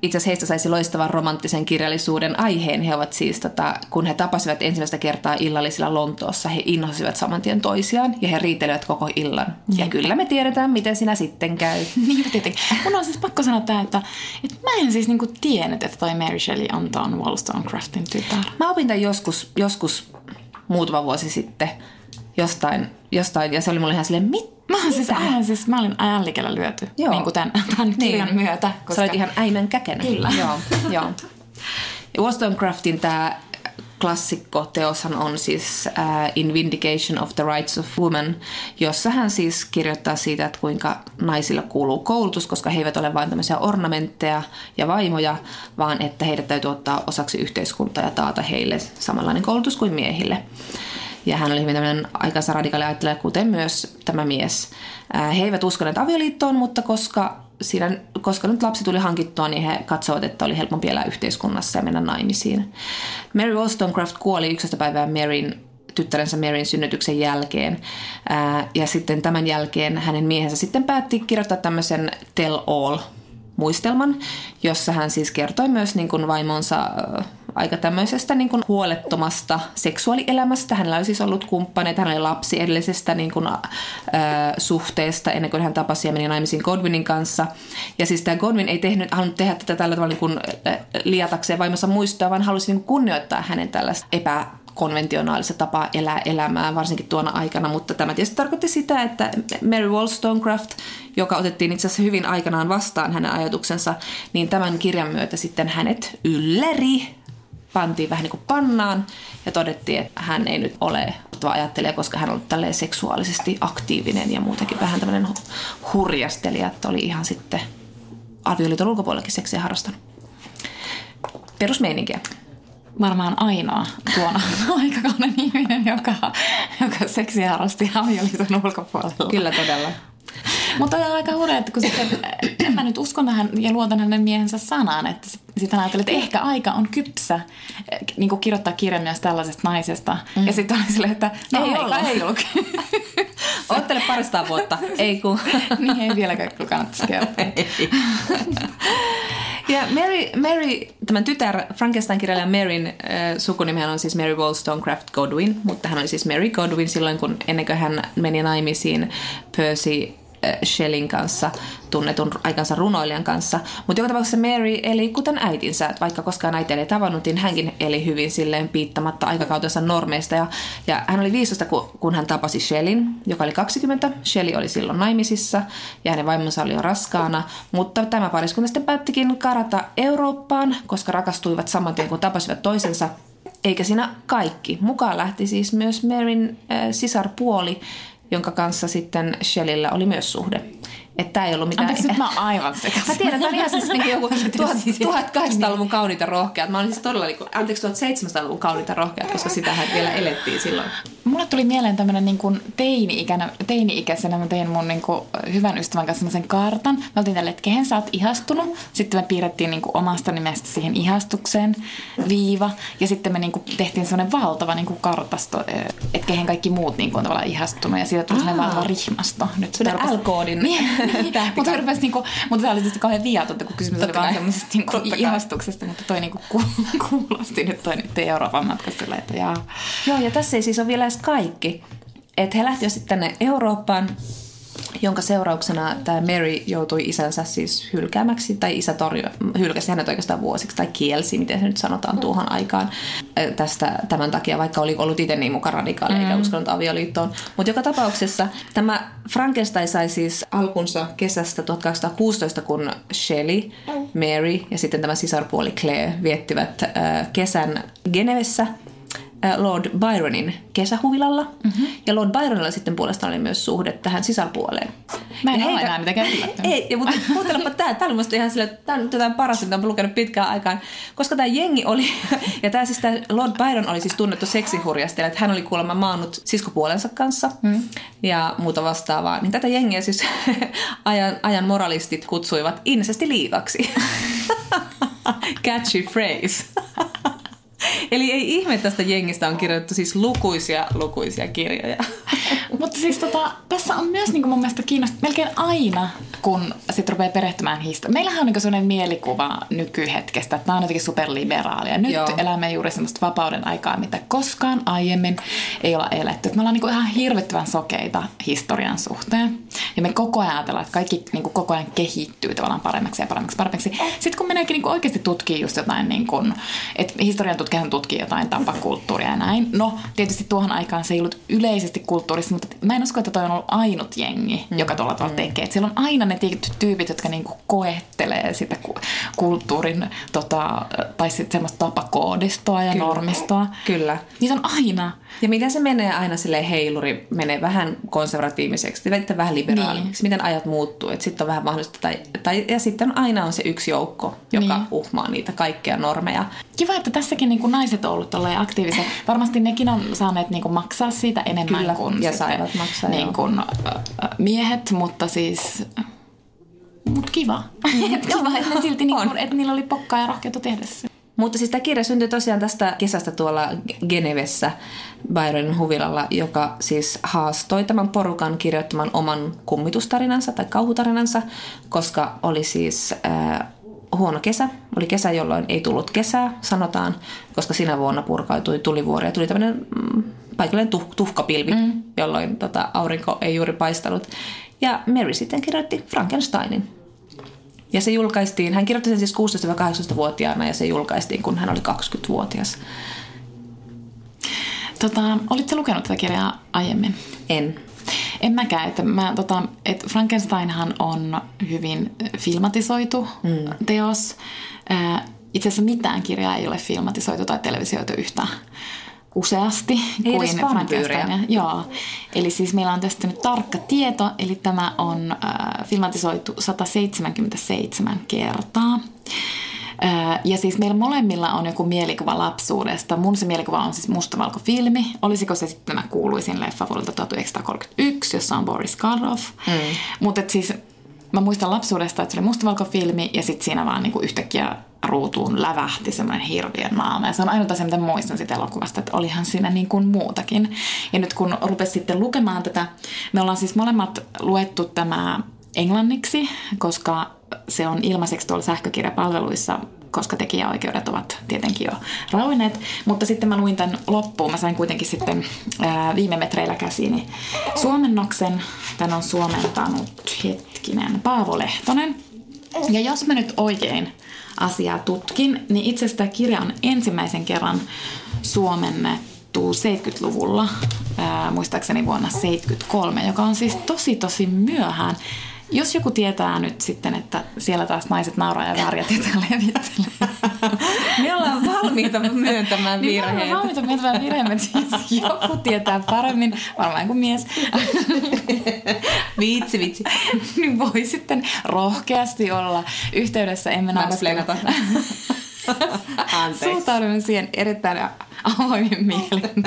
itse asiassa heistä saisi loistavan romanttisen kirjallisuuden aiheen. He ovat siis, kun he tapasivat ensimmäistä kertaa illallisilla Lontoossa, he inhosivat saman tien toisiaan ja he riitelevät koko illan. Ja kyllä me tiedetään, miten sinä sitten käy. Niin tietenkin. Mun on siis pakko sanoa tämä, että mä en siis niinku tiennyt, että toi Mary Shelley on ton Wollstonecraftin tytär. Mä opin tämän joskus muutama vuosi sitten jostain ja se oli mulle ihan silleen, Mä olin ajan likellä lyöty niin kuin tämän kirjan myötä. Koska... Sä olet ihan äimän käkenä. Kyllä. Joo. Ja Wollstonecraftin tämä klassikkoteoshan on siis In Vindication of the Rights of Women, jossa hän siis kirjoittaa siitä, että kuinka naisilla kuuluu koulutus, koska he eivät ole vain tämmöisiä ornamentteja ja vaimoja, vaan että heidät täytyy ottaa osaksi yhteiskuntaa ja taata heille samanlainen koulutus kuin miehille. Ja hän oli hyvin tämmöinen aikansa radikaali ajattelija, kuten myös tämä mies. He eivät uskoneet avioliittoon, mutta koska nyt lapsi tuli hankittua, niin he katsovat, että oli helpompi elää yhteiskunnassa ja mennä naimisiin. Mary Wollstonecraft kuoli 11. päivää tyttärensä Maryn synnytyksen jälkeen. Ja sitten tämän jälkeen hänen miehensä sitten päätti kirjoittaa tämmöisen tell all -muistelman, jossa hän siis kertoi myös niin kuin vaimonsa aika tämmöisestä niin kuin huolettomasta seksuaalielämästä. Hänellä oli siis ollut kumppaneita, hän oli lapsi edellisestä niin kuin, suhteesta ennen kuin hän tapasi ja meni naimisiin Godwinin kanssa. Ja siis tämä Godwin ei halunnut tehdä tätä tällä tavalla niin kuin, liatakseen vaimonsa muistoa, vaan halusi niin kuin kunnioittaa hänen tällaista epäkonventionaalista tapaa elää elämää, varsinkin tuona aikana. Mutta tämä tietysti tarkoitti sitä, että Mary Wollstonecraft, joka otettiin itse asiassa hyvin aikanaan vastaan hänen ajatuksensa, niin tämän kirjan myötä sitten hänet pantiin vähän niin kuin pannaan ja todettiin, että hän ei nyt ole ajattelija, koska hän on ollut tälleen seksuaalisesti aktiivinen ja muutenkin vähän tämmöinen hurjastelija, että oli ihan sitten avioliiton ulkopuolellakin seksiä harrastanut. Perusmeininkiä. Varmaan ainoa tuona aikakauden ihminen, joka seksiä harrasti avioliiton ulkopuolella. Kyllä todella. Mutta on aika hurja, että kun sitten mä nyt uskon tähän ja luotan hänen miehensä sanaan, että sitten hän ajattelee, että ehkä aika on kypsä niin kuin kirjoittaa kirjan myös tällaisesta naisesta. Ja sitten oli silleen, että aika ei ollut. Ottele paristaan vuotta. Ei kun. Niin ei vieläkään kannattaisi kertoa. Ja Mary, tämän tytär, Frankenstein-kirjailijan Maryn sukunimihän on siis Mary Wollstonecraft Godwin, mutta hän oli siis Mary Godwin silloin, kun ennen kuin hän meni naimisiin Percy Shelleyn kanssa, tunnetun aikansa runoilijan kanssa. Mutta joka tapauksessa Mary eli kuten äitinsä, että vaikka koskaan äiti ei tavannut, niin hänkin eli hyvin silleen piittamatta aikakautensa normeista. Ja hän oli 15, kun hän tapasi Shelleyn, joka oli 20. Shelley oli silloin naimisissa ja hänen vaimonsa oli jo raskaana. Mutta tämä pariskunta sitten päättikin karata Eurooppaan, koska rakastuivat saman tien, kun tapasivat toisensa. Eikä siinä kaikki. Mukaan lähti siis myös Maryn sisarpuoli, jonka kanssa sitten Shelleyllä oli myös suhde. Että tämä ei ollut mitään. Anteeksi, nyt mä oon aivan sekaisin. Mä tiedän, että on ihan siis niin joku 1800-luvun kauniita rohkeat. Mä olin siis todella, 1700-luvun kauniita rohkeat, koska sitähän vielä elettiin silloin. Mulle tuli mieleen tämmönen niin kuin teini-ikäisenä mä tein mun niin kuin hyvän ystävän kanssa semmoisen kartan. Me oltiin tälle, että kehen sä oot ihastunut. Sitten me piirrettiin niin kuin omasta nimestä siihen ihastukseen viiva. Ja sitten me niin kuin tehtiin semmoinen valtava niin kuin kartasto, että kehen kaikki muut niin kuin on tavallaan ihastunut. Ja siitä tuli semmoinen valtava rihmasto. Semmoinen L-koodin. Mutta tämä oli tietysti kauhean viatonta, kun kysymys oli vaan semmoisesta niinku ihastuksesta, mutta toi niinku kuulosti nyt toi nyt Euroopan matkassa, että jaa. Joo, ja tässä ei siis ole vielä edes kaikki. Että he lähtivät sitten tänne Eurooppaan, jonka seurauksena tämä Mary joutui isänsä siis hylkäämäksi, tai isä hylkäsi hänet oikeastaan vuosiksi, tai kielsi, miten se nyt sanotaan tuohon aikaan tämän takia, vaikka oli ollut itse niin mukaan radikaali, eikä uskonut avioliittoon. Mutta joka tapauksessa tämä Frankenstein sai siis alkunsa kesästä 1816, kun Shelley, Mary ja sitten tämä sisarpuoli Claire viettivät kesän Genevessä Lord Byronin kesähuvilalla. Ja Lord Byronilla sitten puolestaan oli myös suhde tähän sisarpuoleen. Mä en ole enää mitenkään yllättynyt. Ei, mutta kuuntelepa tämä on musta ihan silleen, että tämä on nyt jotain parasta, mitä olen lukenut pitkään aikaan. Koska tämä jengi oli, ja tämä Lord Byron oli siis tunnettu seksihurjastelija, että hän oli kuulemma maannut siskopuolensa kanssa ja muuta vastaavaa. Niin tätä jengiä siis ajan moralistit kutsuivat insestiliigaksi. Catchy phrase. Eli ei ihme, tästä jengistä on kirjoitettu siis lukuisia kirjoja. Mutta siis tässä on myös niin mun mielestä kiinnostaa melkein aina kun sitten rupeaa perehtymään historiaa. Meillähän on niin sellainen mielikuva nykyhetkestä, että nämä on jotenkin superliberaalia. Nyt elämme juuri semmoista vapauden aikaa, mitä koskaan aiemmin ei olla eletty. Me ollaan niin ihan hirvittävän sokeita historian suhteen. Ja me koko ajan ajatellaan, että kaikki niin koko ajan kehittyy tavallaan paremmaksi ja paremmaksi. Sitten kun meneekin niin oikeasti tutkii just jotain, niin kuin, että historian tutkijan tutkii jotain tapakulttuuria ja näin. No, tietysti tuohon aikaan se ei ollut yleisesti kulttuurissa, mutta mä en usko, että toi on ollut ainut jengi, joka tuolla tekee. Että siellä on aina ne tyypit, jotka niin kuin koettelee sitä kulttuurin tai sitten semmoista tapakoodistoa ja normistoa. Kyllä. Niitä on aina. Ja miten se menee aina silleen heiluri, menee vähän konservatiiviseksi, vähän liberaaliksi, miten ajat muuttuu, että sitten on vähän mahdollista, ja sitten aina on se yksi joukko, joka uhmaa niitä kaikkia normeja. Kiva, että tässäkin niin kuin naiset on ollut tolleen aktiivisia. Varmasti nekin on saaneet niin kuin maksaa siitä enemmän kuin, ja saivat maksaa, niin kuin miehet, mutta siis kiva. Kiva, että ne silti niin kuin, että niillä oli pokkaa ja rohkeutta tehdä se. Mutta siis tämä kirja syntyi tosiaan tästä kesästä tuolla Genevessä Byronin huvilalla, joka siis haastoi tämän porukan kirjoittamaan oman kummitustarinansa tai kauhutarinansa, koska oli siis huono kesä. Oli kesä, jolloin ei tullut kesää, sanotaan, koska sinä vuonna purkautui tulivuori ja tuli tämmöinen paikallinen tuhkapilvi, jolloin aurinko ei juuri paistanut. Ja Mary sitten kirjoitti Frankensteinin. Ja se julkaistiin, hän kirjoitti sen siis 16-18-vuotiaana ja se julkaistiin, kun hän oli 20-vuotias. Olitko lukenut tätä kirjaa aiemmin? En mäkään. Että Frankensteinhan on hyvin filmatisoitu teos. Itse asiassa mitään kirjaa ei ole filmatisoitu tai televisioitu yhtä useasti ei kuin Frankenstein. Joo. Eli siis meillä on tästä nyt tarkka tieto, eli tämä on filmatisoitu 177 kertaa. Ja siis meillä molemmilla on joku mielikuva lapsuudesta. Mun se mielikuva on siis mustavalkofilmi. Olisiko se sitten tämä kuuluisin leffa vuodelta 1931, jossa on Boris Karloff. Mutta siis mä muistan lapsuudesta, että se oli mustavalkofilmi ja sitten siinä vaan niinku yhtäkkiä ruutuun lävähti semmoinen hirviön naama. Ja se on ainut asia, mitä muistan siitä elokuvasta, että olihan siinä niin kuin muutakin. Ja nyt kun rupesi sitten lukemaan tätä, me ollaan siis molemmat luettu tämä englanniksi, koska se on ilmaiseksi tuolla sähkökirjapalveluissa, koska tekijäoikeudet ovat tietenkin jo rauenneet. Mutta sitten mä luin tämän loppuun. Mä sain kuitenkin sitten viime metreillä käsiini suomennoksen. Tän on suomentanut Paavo Lehtonen. Ja jos mä nyt oikein asiaa tutkin, niin itse asiassa tämä kirja on ensimmäisen kerran suomennettu 70-luvulla, muistaakseni vuonna 1973, joka on siis tosi myöhään. Jos joku tietää nyt sitten, että siellä taas naiset nauraa ja värjätetään levittelee. Me ollaan valmiita myöntämään virheet. Niin valmiita myöntämään virheet, jos joku tietää paremmin, varmaan kuin mies. Vitsi. Niin voi sitten rohkeasti olla yhteydessä. Emme naislenata. Anteeksi. Suhtaudumme siihen erittäin avoimin mielen.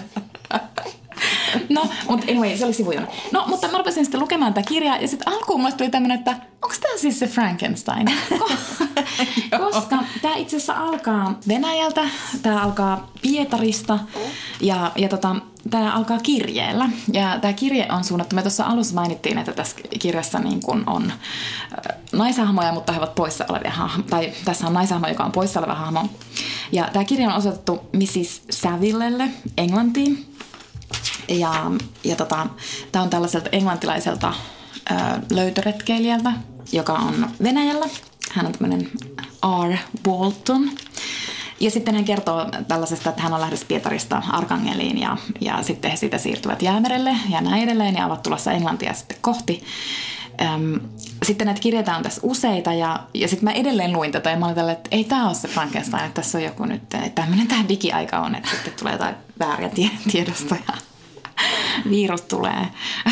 No, mutta anyway, se oli sivujuna. No, mutta mä rupesin sitten lukemaan tätä kirjaa ja sitten alkuun mulle tuli tämmönen, että onko tää siis se Frankenstein? Koska tää itse asiassa alkaa Venäjältä, tää alkaa Pietarista ja tää alkaa kirjeellä. Ja tää kirje on suunnattu, me tuossa alussa mainittiin, että tässä kirjassa niin kun on naishahmoja, mutta he ovat poissa olevia hahmoja. Tai tässä on naishahmo, joka on poissa oleva hahmo. Ja tää kirja on osoitettu Mrs. Savillelle Englantiin. Ja tämä on tällaiselta englantilaiselta löytöretkeilijältä, joka on Venäjällä. Hän on tämmöinen R. Walton. Ja sitten hän kertoo tällaisesta, että hän on lähdössä Pietarista Arkangeliin ja sitten he siitä siirtyvät Jäämerelle ja näin edelleen ja ovat tulossa Englantia sitten kohti. Sitten näitä kirjeitä on tässä useita ja sitten mä edelleen luin tätä ja mä olin tällä, että ei tää ole se Frankenstein, että tässä on joku nyt, että tämmöinen tää digiaika on, että sitten tulee jotain vääriä tiedosta ja virus tulee.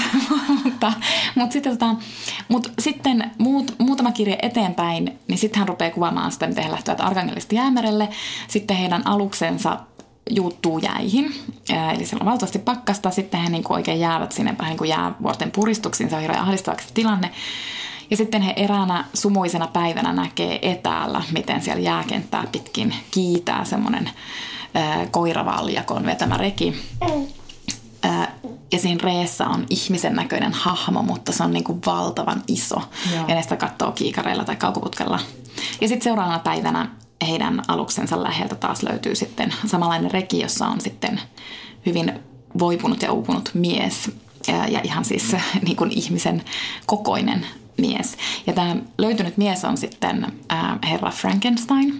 Mutta sitten muutama kirje eteenpäin, niin sitten hän rupeaa kuvaamaan sitä, miten he lähtevät Arkangelista Jäämerelle. Sitten heidän aluksensa juuttuu jäihin, eli siellä on valtavasti pakkasta. Sitten he niinku oikein jäävät sinne vähän niin kuin jäävuorten puristuksiin, se on hirveän ahdistavaksi tilanne. Ja sitten he eräänä sumuisena päivänä näkee etäällä, miten siellä jääkenttää pitkin kiitää semmoinen koiravaljakon vetämä reki. Ja siinä reessä on ihmisen näköinen hahmo, mutta se on niin kuin valtavan iso. Joo. Ja ne sitä katsoo kiikareilla tai kaukoputkella. Ja sitten seuraavana päivänä heidän aluksensa läheltä taas löytyy sitten samanlainen reki, jossa on sitten hyvin voipunut ja uupunut mies. Ja ihan siis niin kuin ihmisen kokoinen mies. Ja tämä löytynyt mies on sitten herra Frankenstein.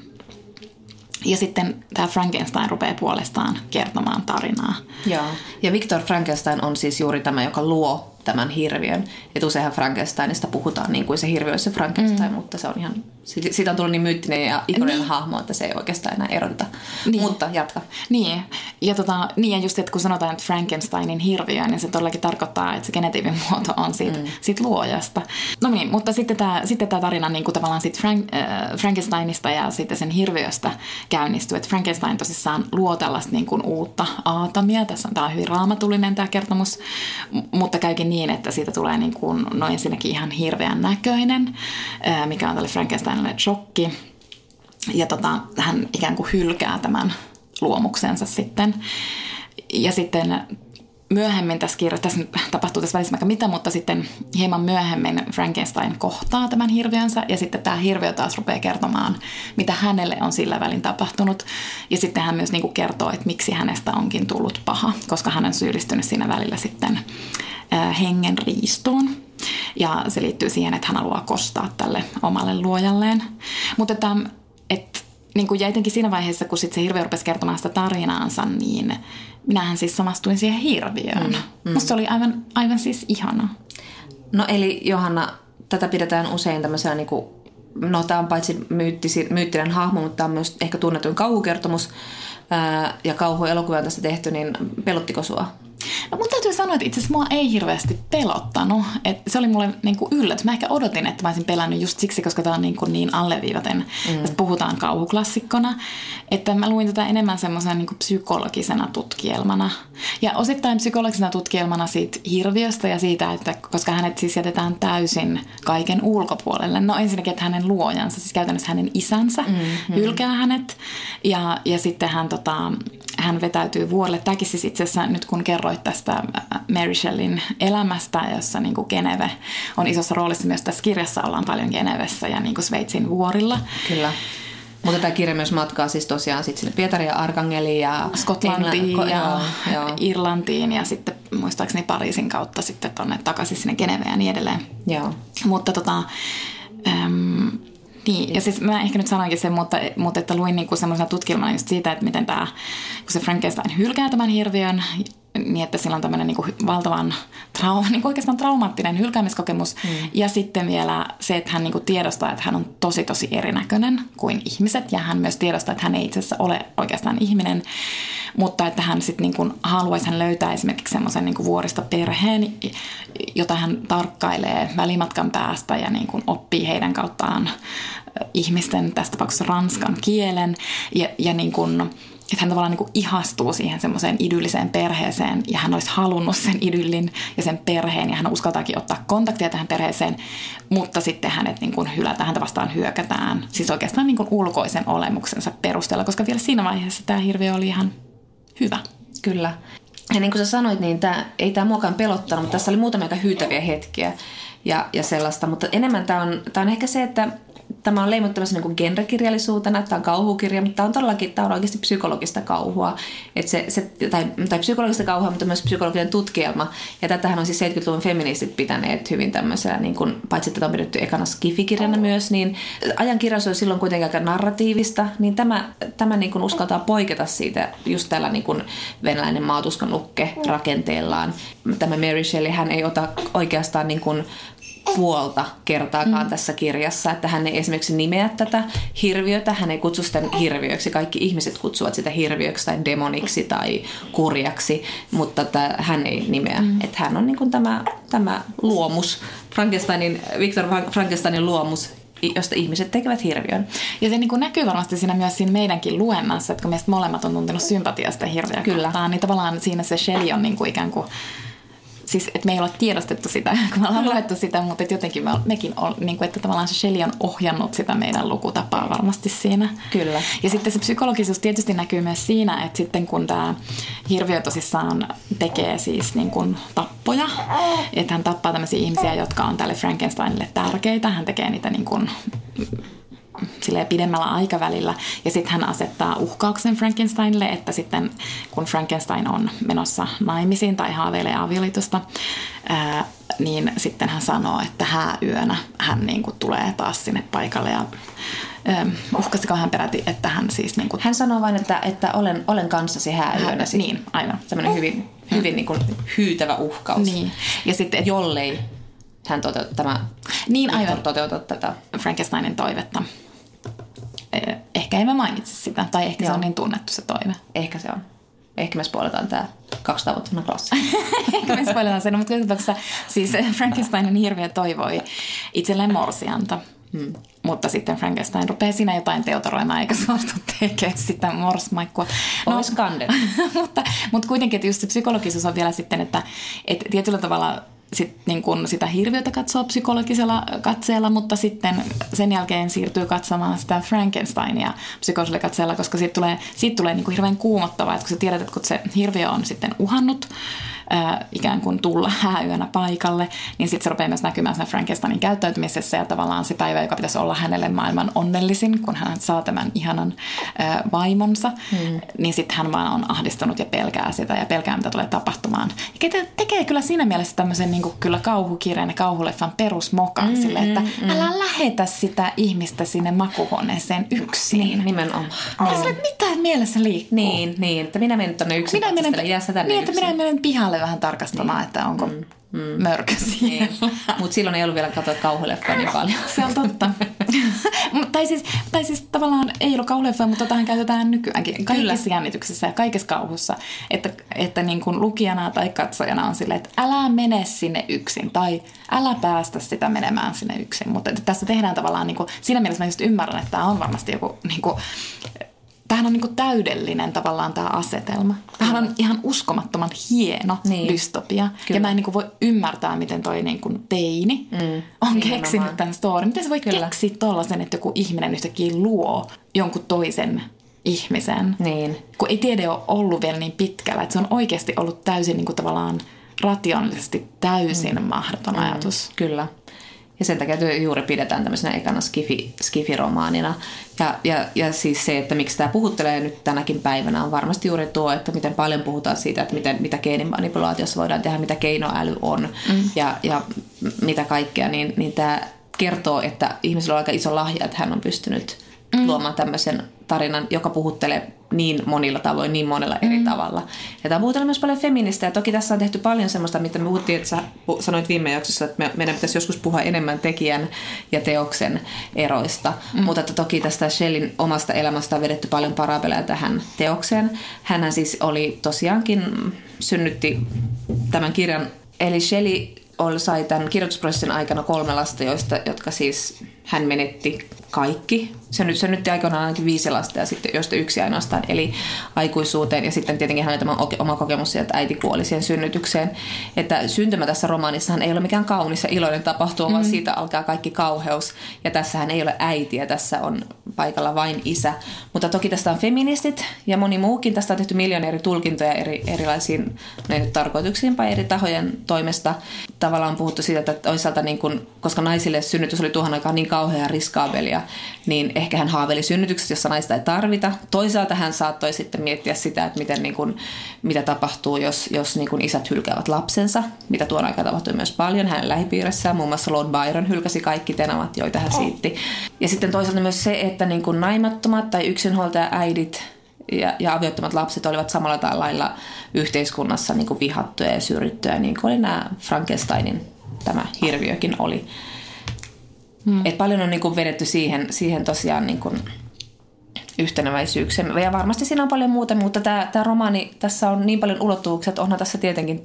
Ja sitten tämä Frankenstein rupeaa puolestaan kertomaan tarinaa. Joo. Ja Victor Frankenstein on siis juuri tämä, joka luo tämän hirviön. Että useinhan Frankensteinista puhutaan niin kuin se hirviö olisi se Frankenstein, mutta se on ihan, siitä on tullut niin myyttinen ja ikoninen hahmo, että se ei oikeastaan enää eroteta. Niin. Mutta jatka. Niin. Ja just, että kun sanotaan, että Frankensteinin hirviö, niin se todellakin tarkoittaa, että se genetiivinen muoto on siitä luojasta. No niin, mutta sitten tämä tarina niin kuin tavallaan siitä Frankensteinista ja sitten sen hirviöstä käynnistyy. Että Frankenstein tosissaan luo tällaista niin kuin uutta aatamia. Tämä on hyvin raamatullinen tämä kertomus, mutta käykin niin, että siitä tulee niin kuin, no ensinnäkin ihan hirveän näköinen, mikä on tälle Frankensteinille shokki. Ja hän ikään kuin hylkää tämän luomuksensa sitten. Ja sitten myöhemmin tässä kirjassa, tässä tapahtuu tässä välissä vaikka mitä, mutta sitten hieman myöhemmin Frankenstein kohtaa tämän hirviönsä ja sitten tämä hirviö taas rupeaa kertomaan, mitä hänelle on sillä välin tapahtunut. Ja sitten hän myös niin kuin kertoo, että miksi hänestä onkin tullut paha, koska hän on syyllistynyt siinä välillä sitten hengen riistoon. Ja se liittyy siihen, että hän haluaa kostaa tälle omalle luojalleen. Mutta niin kuin, ja etenkin siinä vaiheessa, kun sit se hirviö rupesi kertomaan sitä tarinaansa, niin minähän siis samastuin siihen hirviöön. Musta se oli aivan siis ihana. No eli Johanna, tätä pidetään usein tämmöisenä, niin kuin, no tämä on paitsi myyttinen hahmo, mutta tämä on myös ehkä tunnetuin kauhukertomus. Ja kauhuelokuvia on tästä tehty, niin pelottiko sua? No mun täytyy sanoa, että itse asiassa mua ei hirveästi pelottanut. Et se oli mulle niinku yllätys. Mä ehkä odotin, että mä olisin pelännyt just siksi, koska tää on niin alleviivaten. Tästä puhutaan kauhuklassikkona. Että mä luin tätä enemmän semmoisena niinku psykologisena tutkielmana. Ja osittain psykologisena tutkielmana siitä hirviöstä ja siitä, että koska hänet siis jätetään täysin kaiken ulkopuolelle. No ensinnäkin, että hänen luojansa, siis käytännössä hänen isänsä hylkää hänet. Ja sitten hän vetäytyy vuorelle. Tämäkin siis itse asiassa nyt kun kerroit tästä Mary Shelleyn elämästä, jossa niin kuin Geneve on isossa roolissa. Myös tässä kirjassa ollaan paljon Genevessä ja niin kuin Sveitsin vuorilla. Kyllä. Mutta tämä kirja myös matkaa siis tosiaan sitten sinne Pietariin ja Arkangeliin ja Skotlantiin ja Irlantiin ja sitten muistaakseni Pariisin kautta sitten tuonne takaisin sinne Geneveen ja niin edelleen. Joo. Mutta niin, ja siis mä ehkä nyt sanoinkin sen, mutta että luin niinku semmoisena tutkielmana just siitä, että miten kun se Frankenstein hylkää tämän hirviön, niin että sillä on tämmöinen niinku valtavan niinku oikeastaan traumaattinen hylkäämiskokemus. Ja sitten vielä se, että hän niinku tiedostaa, että hän on tosi erinäköinen kuin ihmiset. Ja hän myös tiedostaa, että hän ei itse asiassa ole oikeastaan ihminen. Mutta että hän sitten niinku haluaisi hän löytää esimerkiksi semmoisen niinku vuoristoperheen, jota hän tarkkailee välimatkan päästä ja niinku oppii heidän kauttaan ihmisten, tässä tapauksessa ranskan kielen. Ja niinku, että hän tavallaan niin ihastuu siihen semmoiseen idylliseen perheeseen ja hän olisi halunnut sen idyllin ja sen perheen ja hän uskaltaakin ottaa kontaktia tähän perheeseen, mutta sitten hänet niin kuin hylätään, häntä vastaan hyökätään. Siis oikeastaan niin kuin ulkoisen olemuksensa perusteella, koska vielä siinä vaiheessa tämä hirviö oli ihan hyvä. Kyllä. Ja niin kuin sä sanoit, niin ei tämä muakaan pelottanut, mutta tässä oli muutamia aika hyytäviä hetkiä ja sellaista. Mutta enemmän tämä on ehkä se, että tämä on leimuttu tämmöisen niin genrekirjallisuutena, tämä on kauhukirja, mutta tämä on oikeasti psykologista kauhua. Tai psykologista kauhua, mutta myös psykologinen tutkielma. Ja tätähän on siis 70-luvun feministit pitäneet hyvin tämmöisellä, niin kuin, paitsi että tätä on pidetty ekana skifikirjana myös, niin ajankirjallisuus on silloin kuitenkin aika narratiivista, niin tämä niin kuin uskaltaa poiketa siitä just tällä niin kuin venäläinen maatuskan lukke rakenteellaan. Tämä Mary Shelley, hän ei ota oikeastaan niin kuin puolta kertaakaan tässä kirjassa, että hän ei esimerkiksi nimeä tätä hirviötä, hän ei kutsu sitä hirviöksi, kaikki ihmiset kutsuvat sitä hirviöksi tai demoniksi tai kurjaksi, mutta hän ei nimeä, että hän on niin kuin tämä luomus, Victor Frankensteinin luomus, josta ihmiset tekevät hirviön. Ja se niin kuin näkyy varmasti siinä myös siinä meidänkin luennassa, että kun meistä molemmat on tuntenut sympatiasta hirviöä kohtaan, niin tavallaan siinä se Shelley on niin kuin ikään kuin siis, että me ei ole tiedostettu sitä, kun me ollaan luettu sitä, mutta että jotenkin mekin on, niin kuin, että tavallaan se Shelley on ohjannut sitä meidän lukutapaa varmasti siinä. Kyllä. Ja sitten se psykologisuus tietysti näkyy myös siinä, että sitten kun tämä hirviö tosissaan tekee siis niin kuin tappoja. Että hän tappaa tämmöisiä ihmisiä, jotka on tälle Frankensteinille tärkeitä. Hän tekee niitä niin kuin silleen pidemmällä aikavälillä. Ja sitten hän asettaa uhkauksen Frankensteinille, että sitten kun Frankenstein on menossa naimisiin tai haaveilee avioliitosta, niin sitten hän sanoo, että hääyönä hän niin kuin tulee taas sinne paikalle ja uhkasiko hän peräti, että hän siis niin kuin... Hän sanoo vain, että olen kanssasi hääyönä. Niin, aivan. Tämmöinen hyvin niin kuin hyytävä uhkaus. Niin. Ja sitten, jollei hän toteuta tätä Frankensteinin toivetta. Ehkä emme mainitse sitä, tai ehkä se on niin tunnettu se toive. Ehkä se on. Ehkä me spoiletaan tämä 2-tavoitteena klassi. Ehkä me spoiletaan sen, mutta kuitenkin siis Frankensteinin hirviö toivoi itselleen morsianta. Mutta sitten Frankenstein rupeaa siinä jotain teotoroimaan eikä suostu tekemään sitä morsmaikkua. Mutta kuitenkin, että just se psykologisuus on vielä sitten, että tietyllä tavalla niin kun sitä hirviötä katsoo psykologisella katseella, mutta sitten sen jälkeen siirtyy katsomaan sitä Frankensteinia psykologisella katseella, koska siitä tulee niin kuin hirveän kuumottavaa, että kun sä tiedät, että kun se hirviö on sitten uhannut ikään kuin tulla hääyönä paikalle, niin sitten se rupeaa myös näkymään siinä Frankensteinin käyttäytymisessä ja tavallaan se päivä, joka pitäisi olla hänelle maailman onnellisin, kun hän saa tämän ihanan vaimonsa, niin sitten hän vaan on ahdistunut ja pelkää sitä ja pelkää, mitä tulee tapahtumaan. Ja tekee kyllä siinä mielessä tämmöisen niin kuin kyllä kauhukirjan ja kauhuleffan perusmokan sille, että älä lähetä sitä ihmistä sinne makuuhuoneeseen yksin. Niin, nimenomaan. Sille, että mitä mielessä liikkuu? Niin, että minä menen tuonne yksin. Niin, että minä menen pihalle vähän tarkastamaan, että onko mörkö siellä. Niin. Mutta silloin ei ollut vielä katsoa kauhuleffaa niin paljon. Se on totta. tai siis tavallaan ei ollut kauhuleffaa, mutta tähän käytetään nykyäänkin. Kaikissa jännityksissä ja kaikessa kauhussa. Että niin kuin lukijana tai katsojana on silleen, että älä mene sinne yksin. Tai älä päästä sitä menemään sinne yksin. Mutta tässä tehdään tavallaan, niin kuin, siinä mielessä mä just ymmärrän, että tämä on varmasti joku... Niin kuin, tämähän on niin kuin täydellinen tavallaan tämä asetelma. Tämähän on ihan uskomattoman hieno dystopia. Kyllä. Ja mä en niin kuin voi ymmärtää, miten toi niin kuin teini on keksinyt tämän story. Miten se voi keksiä tollaisen, että joku ihminen yhtäkkiä luo jonkun toisen ihmisen. Niin. Kun ei tiede ole ollut vielä niin pitkällä. Että se on oikeasti ollut täysin niin kuin tavallaan rationaalisesti täysin mahdoton ajatus. Kyllä. Ja sen takia juuri pidetään tämmöisenä ekana skifiromaanina. Ja siis se, että miksi tämä puhuttelee nyt tänäkin päivänä, on varmasti juuri tuo, että miten paljon puhutaan siitä, että mitä geenimanipulaatiossa voidaan tehdä, mitä keinoäly on ja mitä kaikkea. Niin tämä kertoo, että ihmisellä on aika iso lahja, että hän on pystynyt luomaan tämmöisen tarinan, joka puhuttelee niin monilla tavoin, niin monella eri tavalla. Ja tämä puhutaan myös paljon feministä. Ja toki tässä on tehty paljon semmoista, mitä me puhuttiin, että sä sanoit viime jaksossa, että meidän pitäisi joskus puhua enemmän tekijän ja teoksen eroista. Mutta että toki tästä Shelleyn omasta elämästä on vedetty paljon parabeleja tähän teokseen. Hänhän siis oli tosiaankin, synnytti tämän kirjan, eli Shelley sai tämän kirjoitusprosessin aikana 3 lasta, jotka siis hän menetti kaikki. Synnytti aikoinaan ainakin 5 lasta ja sitten joista 1 ainoastaan eli aikuisuuteen. Ja sitten tietenkin hänellä tämä oma kokemus siitä, että äiti kuoli siihen synnytykseen. Että syntymä tässä romaanissahan ei ole mikään kaunis ja iloinen tapahtuma, vaan siitä alkaa kaikki kauheus. Ja tässähän ei ole äitiä, tässä on paikalla vain isä. Mutta toki tästä on feministit ja moni muukin. Tästä on tehty miljoonia eri tulkintoja erilaisiin tarkoituksiin eri tahojen toimesta. Tavallaan on puhuttu siitä, että toisaalta niin kun, koska naisille synnytys oli tuohon aikaan niin kauhea ja riskaabelia, niin ehkä hän haaveili synnytyksestä, jossa naista ei tarvita. Toisaalta hän saattoi sitten miettiä sitä, että miten, niin kuin, mitä tapahtuu, jos niin kuin isät hylkäävät lapsensa, mitä tuon aikaan tapahtui myös paljon hänen lähipiirissään. Muun muassa Lord Byron hylkäsi kaikki tenavat, joita hän siitti. Ja sitten toisaalta myös se, että niin kuin naimattomat tai yksinhuoltaja-äidit ja aviottomat lapset olivat samalla lailla yhteiskunnassa niin kuin vihattuja ja syrjittyjä, niin kuin oli nämä Frankensteinin tämä hirviökin oli. Et paljon on niin kuin vedetty siihen tosiaan niin kuin yhtenäväisyyksiä. Ja varmasti siinä on paljon muuta, mutta tämä romaani, tässä on niin paljon ulottuvuuksia, että onhan tässä tietenkin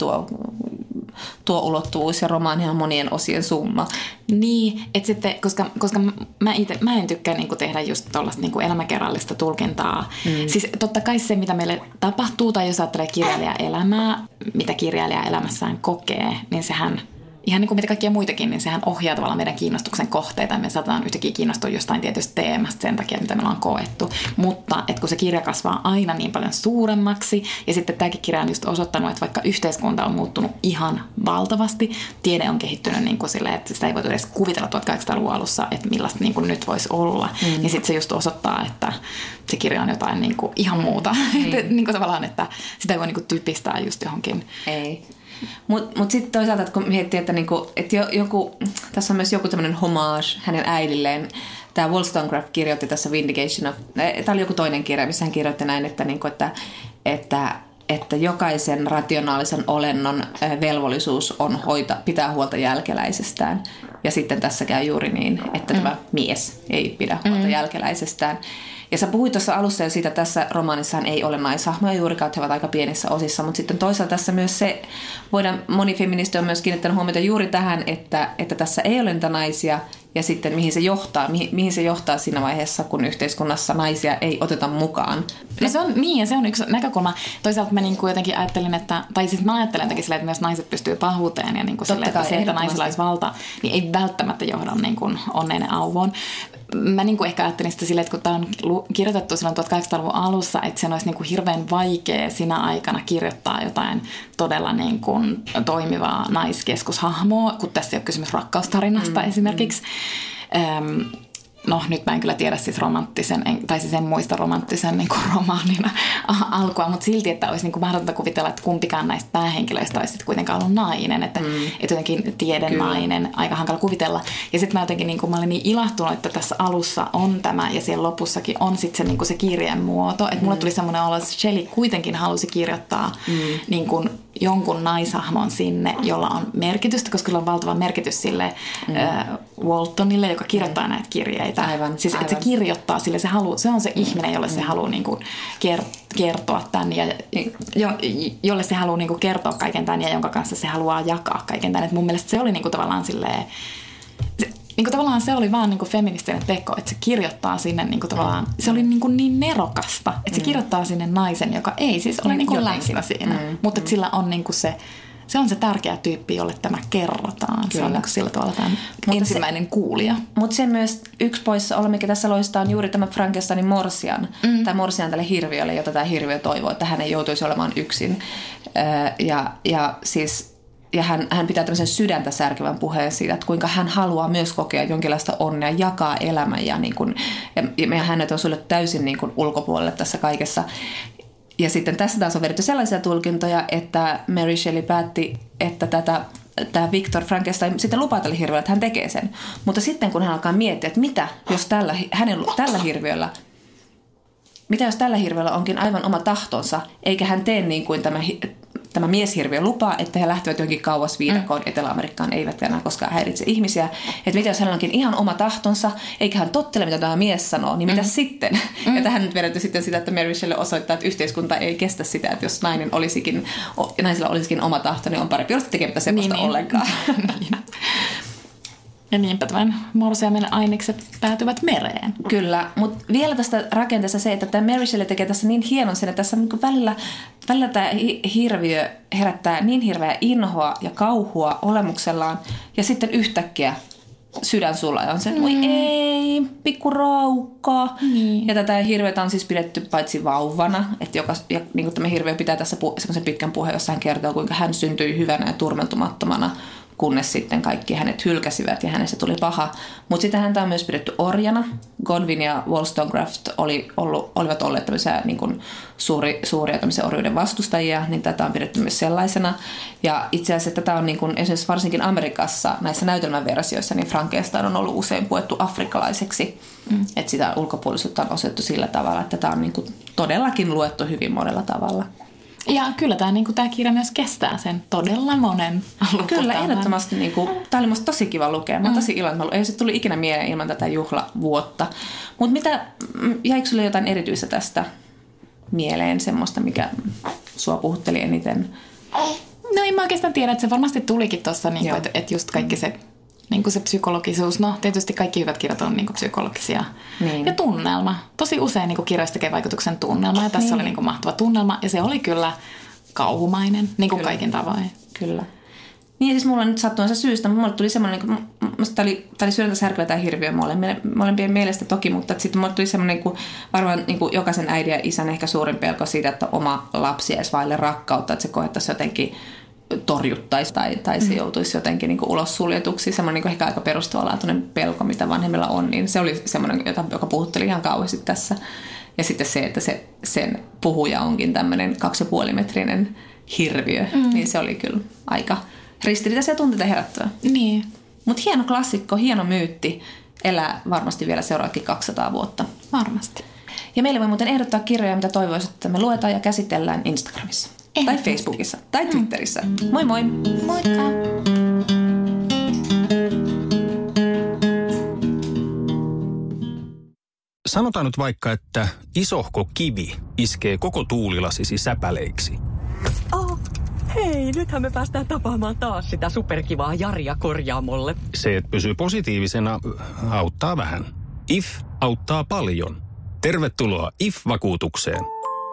tuo ulottuvuus ja romaani on monien osien summa. Niin, että sitten, koska mä en tykkää niinku tehdä just tuollaista niinku elämäkerrallista tulkintaa. Siis totta kai se, mitä meille tapahtuu, tai jos ajattelee kirjailijaelämää, mitä kirjailija elämässään kokee, niin sehän ihan niin kuin mitä kaikkia muitakin, niin sehän ohjaa tavallaan meidän kiinnostuksen kohteita. Me saatetaan yhtäkkiä kiinnostua jostain tietystä teemasta sen takia, mitä me ollaan koettu. Mutta että kun se kirja kasvaa aina niin paljon suuremmaksi, ja sitten tämäkin kirja on just osoittanut, että vaikka yhteiskunta on muuttunut ihan valtavasti, tiede on kehittynyt niin kuin silleen, että sitä ei voitu edes kuvitella 1800-luvun alussa, että millaista niin kuin nyt voisi olla. Niin sitten se just osoittaa, että se kirja on jotain niin kuin ihan muuta. Niin kuin tavallaan, että sitä ei voi niin kuin typistää just johonkin. Ei. Mut sitten toisaalta, että kun miettii, että, niinku, että tässä on myös joku tämmöinen homage hänen äidilleen. Tämä Wollstonecraft kirjoitti tässä Vindication of... Tämä oli joku toinen kirja, missä hän kirjoitti näin, että, niinku, että jokaisen rationaalisen olennon velvollisuus on pitää huolta jälkeläisestään. Ja sitten tässä käy juuri niin, että tämä mies ei pidä huolta jälkeläisestään. Ja sä puhuit tuossa alussa jo siitä, että tässä romaanissahan ei ole naishahmoja juurikaan, että he ovat aika pienissä osissa, mutta sitten toisaalta tässä myös se, moni feministi on myös kiinnittänyt huomiota juuri tähän, että tässä ei ole niitä naisia, ja sitten mihin se johtaa siinä vaiheessa, kun yhteiskunnassa naisia ei oteta mukaan. No se on niin, ja se on yksi näkökulma. Toisaalta mä niinku jotenkin ajattelin, mä ajattelen jotenkin silleen, että myös naiset pystyy pahuuteen, ja niinku silleen, että se, että naisilla olisi valta, niin ei välttämättä johda niinku onneen auvoon. Mä niinku ehkä ajattelin sitä silleen, että kun tämä on kirjoitettu silloin 1800-luvun alussa, että sen olisi niinku hirveän vaikea siinä aikana kirjoittaa jotain todella niinku toimivaa naiskeskushahmoa, kun tässä ei ole kysymys rakkaustarinasta esimerkiksi. No nyt mä en kyllä tiedä siis en muista romanttisen niin kuin romaanin alkua, mutta silti, että olisi niin kuin mahdotonta kuvitella, että kumpikaan näistä päähenkilöistä olisi sitten kuitenkaan ollut nainen, että jotenkin tiedennainen, aika hankala kuvitella. Ja sitten mä jotenkin, niin kuin, mä olin niin ilahtunut, että tässä alussa on tämä ja siellä lopussakin on sitten se, niin kuin se kirjeen muoto, että mulle tuli semmoinen olo, että Shelley kuitenkin halusi kirjoittaa niin kuin jonkun naishahmon sinne, jolla on merkitystä, koska sillä on valtava merkitys sille Waltonille, joka kirjoittaa näitä kirjeitä. Aivan. Siis että se kirjoittaa sille, se on se ihminen, jolle se haluaa niinku kertoa tämän ja jolle se haluaa niinku kertoa kaiken tämän ja jonka kanssa se haluaa jakaa kaiken tämän. Et mun mielestä se oli niinku tavallaan silleen, tavallaan se oli vaan niinku feministinen teko, että se kirjoittaa sinne niinku tavallaan, se oli niinku niin nerokasta, että se kirjoittaa sinne naisen, joka ei siis ole niinku läsnä siinä, mutta sillä on niinku se on se tärkeä tyyppi, jolle tämä kerrotaan. Kyllä. Se on niinku sillä tavalla tämä ensimmäinen kuulija. Mutta se myös yksi poissa mikä tässä loistaa, on juuri tämä Frankensteinin morsian. Tai morsian tälle hirviölle, jota tämä hirviö toivoo, että hän ei joutuisi olemaan yksin. Ja hän pitää tämmöisen sydäntä särkevän puheen siitä, että kuinka hän haluaa myös kokea jonkinlaista onnea, jakaa elämän ja hänet on sulle täysin niin kuin ulkopuolelle tässä kaikessa. Ja sitten tässä taas on vedetty sellaisia tulkintoja, että Mary Shelley päätti, että tämä Victor Frankenstein sitten lupaa tälle hirviölle, että hän tekee sen. Mutta sitten kun hän alkaa miettiä, että mitä jos tällä hirviöllä onkin aivan oma tahtonsa, eikä hän tee niin kuin tämä mieshirviö lupaa, että he lähtevät johonkin kauas viidakoon Etelä-Amerikkaan, eivät enää koskaan häiritse ihmisiä. Että mitä jos hänellä onkin ihan oma tahtonsa, eikä hän tottele, mitä tämä mies sanoo, niin mitä sitten? Ja tähän nyt vedetty sitten sitä, että Mary Shelley osoittaa, että yhteiskunta ei kestä sitä, että jos naisilla olisikin oma tahto, niin on parempi olla tekemättä sellaista ollenkaan. Ja niinpä tämän morsiamen ainekset päätyvät mereen. Kyllä, mutta vielä tästä rakenteesta se, että tämä Mary Shelley tekee tässä niin hienon sen, että tässä niin välillä tämä hirviö herättää niin hirveää inhoa ja kauhua olemuksellaan, ja sitten yhtäkkiä sydän sulaa ja on se, voi ei, pikku raukka. Niin. Ja tätä hirviötä on siis pidetty paitsi vauvana, että niin kuin tämä hirviö pitää tässä semmoisen pitkän puheen, jossa hän kertoo, kuinka hän syntyi hyvänä ja turmeltumattomana, kunnes sitten kaikki hänet hylkäsivät ja hänestä tuli paha. Mutta sitten häntä on myös pidetty orjana. Godwin ja Wollstonecraft olivat olleet tämmöisiä niin kuin suuria tämmöisiä orjuuden vastustajia, niin tätä on pidetty myös sellaisena. Ja itse asiassa tätä on niin kuin, esimerkiksi varsinkin Amerikassa näissä näytelmäversioissa, niin Frankenstein on ollut usein puettu afrikkalaiseksi. Että sitä ulkopuolisuutta on osoitettu sillä tavalla, että tämä on niin kuin todellakin luettu hyvin monella tavalla. Ja kyllä tämä kirja myös kestää sen todella monen lukutavan. Kyllä, ehdottomasti. Tämä oli musta tosi kiva lukea. Mä oon tosi iloinen. Ei se tuli ikinä mieleen ilman tätä juhlavuotta. Mutta jäikö sulle jotain erityistä tästä mieleen, semmoista, mikä sua puhutteli eniten? No en mä oikeastaan tiedä, että se varmasti tulikin tuossa, että just kaikki se psykologisuus. No tietysti kaikki hyvät kirjat on psykologisia. Niin. Ja tunnelma. Tosi usein kirjoista tekee vaikutuksen tunnelma. Ja tässä oli mahtava tunnelma. Ja se oli kyllä kauhumainen, kaikin tavoin. Kyllä. Niin siis mulla nyt sattuansa syystä, mutta mulle tuli semmoinen, niin musta tämä oli sydäntäsärkyä tai hirviö molempien mielestä toki, mutta sitten mulle tuli semmoinen, niin varmaan niin jokaisen äidin ja isän ehkä suurin pelko siitä, että oma lapsi jäisi vaille rakkautta, että se koettaisi jotenkin torjuttaisi tai se joutuisi jotenkin niin ulos suljetuksi. Semmoinen niin ehkä aika perustavanlaatuinen pelko, mitä vanhemmilla on, niin se oli semmoinen, joka puhutteli ihan kauheasti tässä. Ja sitten se, että sen puhuja onkin tämmöinen 2,5-metrinen hirviö, niin se oli kyllä aika ristiriitaisia tunteita herättävä. Niin. Mutta hieno klassikko, hieno myytti, elää varmasti vielä seuraavatkin 200 vuotta. Varmasti. Ja meille voi muuten ehdottaa kirjoja, mitä toivoisit, että me luetaan ja käsitellään Instagramissa. Tai Facebookissa. Tai Twitterissä. Moi moi! Moikka! Sanotaan nyt vaikka, että isohko kivi iskee koko tuulilasisi säpäleiksi. Hei, nythän me päästään tapaamaan taas sitä superkivaa Jaria korjaamolle. Se, että pysyy positiivisena, auttaa vähän. IF auttaa paljon. Tervetuloa IF-vakuutukseen.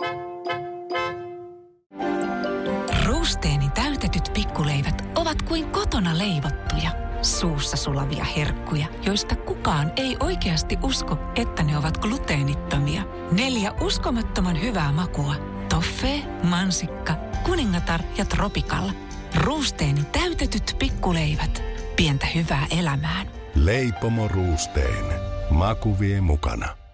Ruusteeni täytetyt pikkuleivät ovat kuin kotona leivottuja, suussa sulavia herkkuja, joista kukaan ei oikeasti usko, että ne ovat gluteenittomia. 4 uskomattoman hyvää makua. Toffee, mansikka, kuningatar ja tropikalla. Ruusteeni täytetyt pikkuleivät. Pientä hyvää elämään. Leipomo Ruusteen. Maku vie mukana.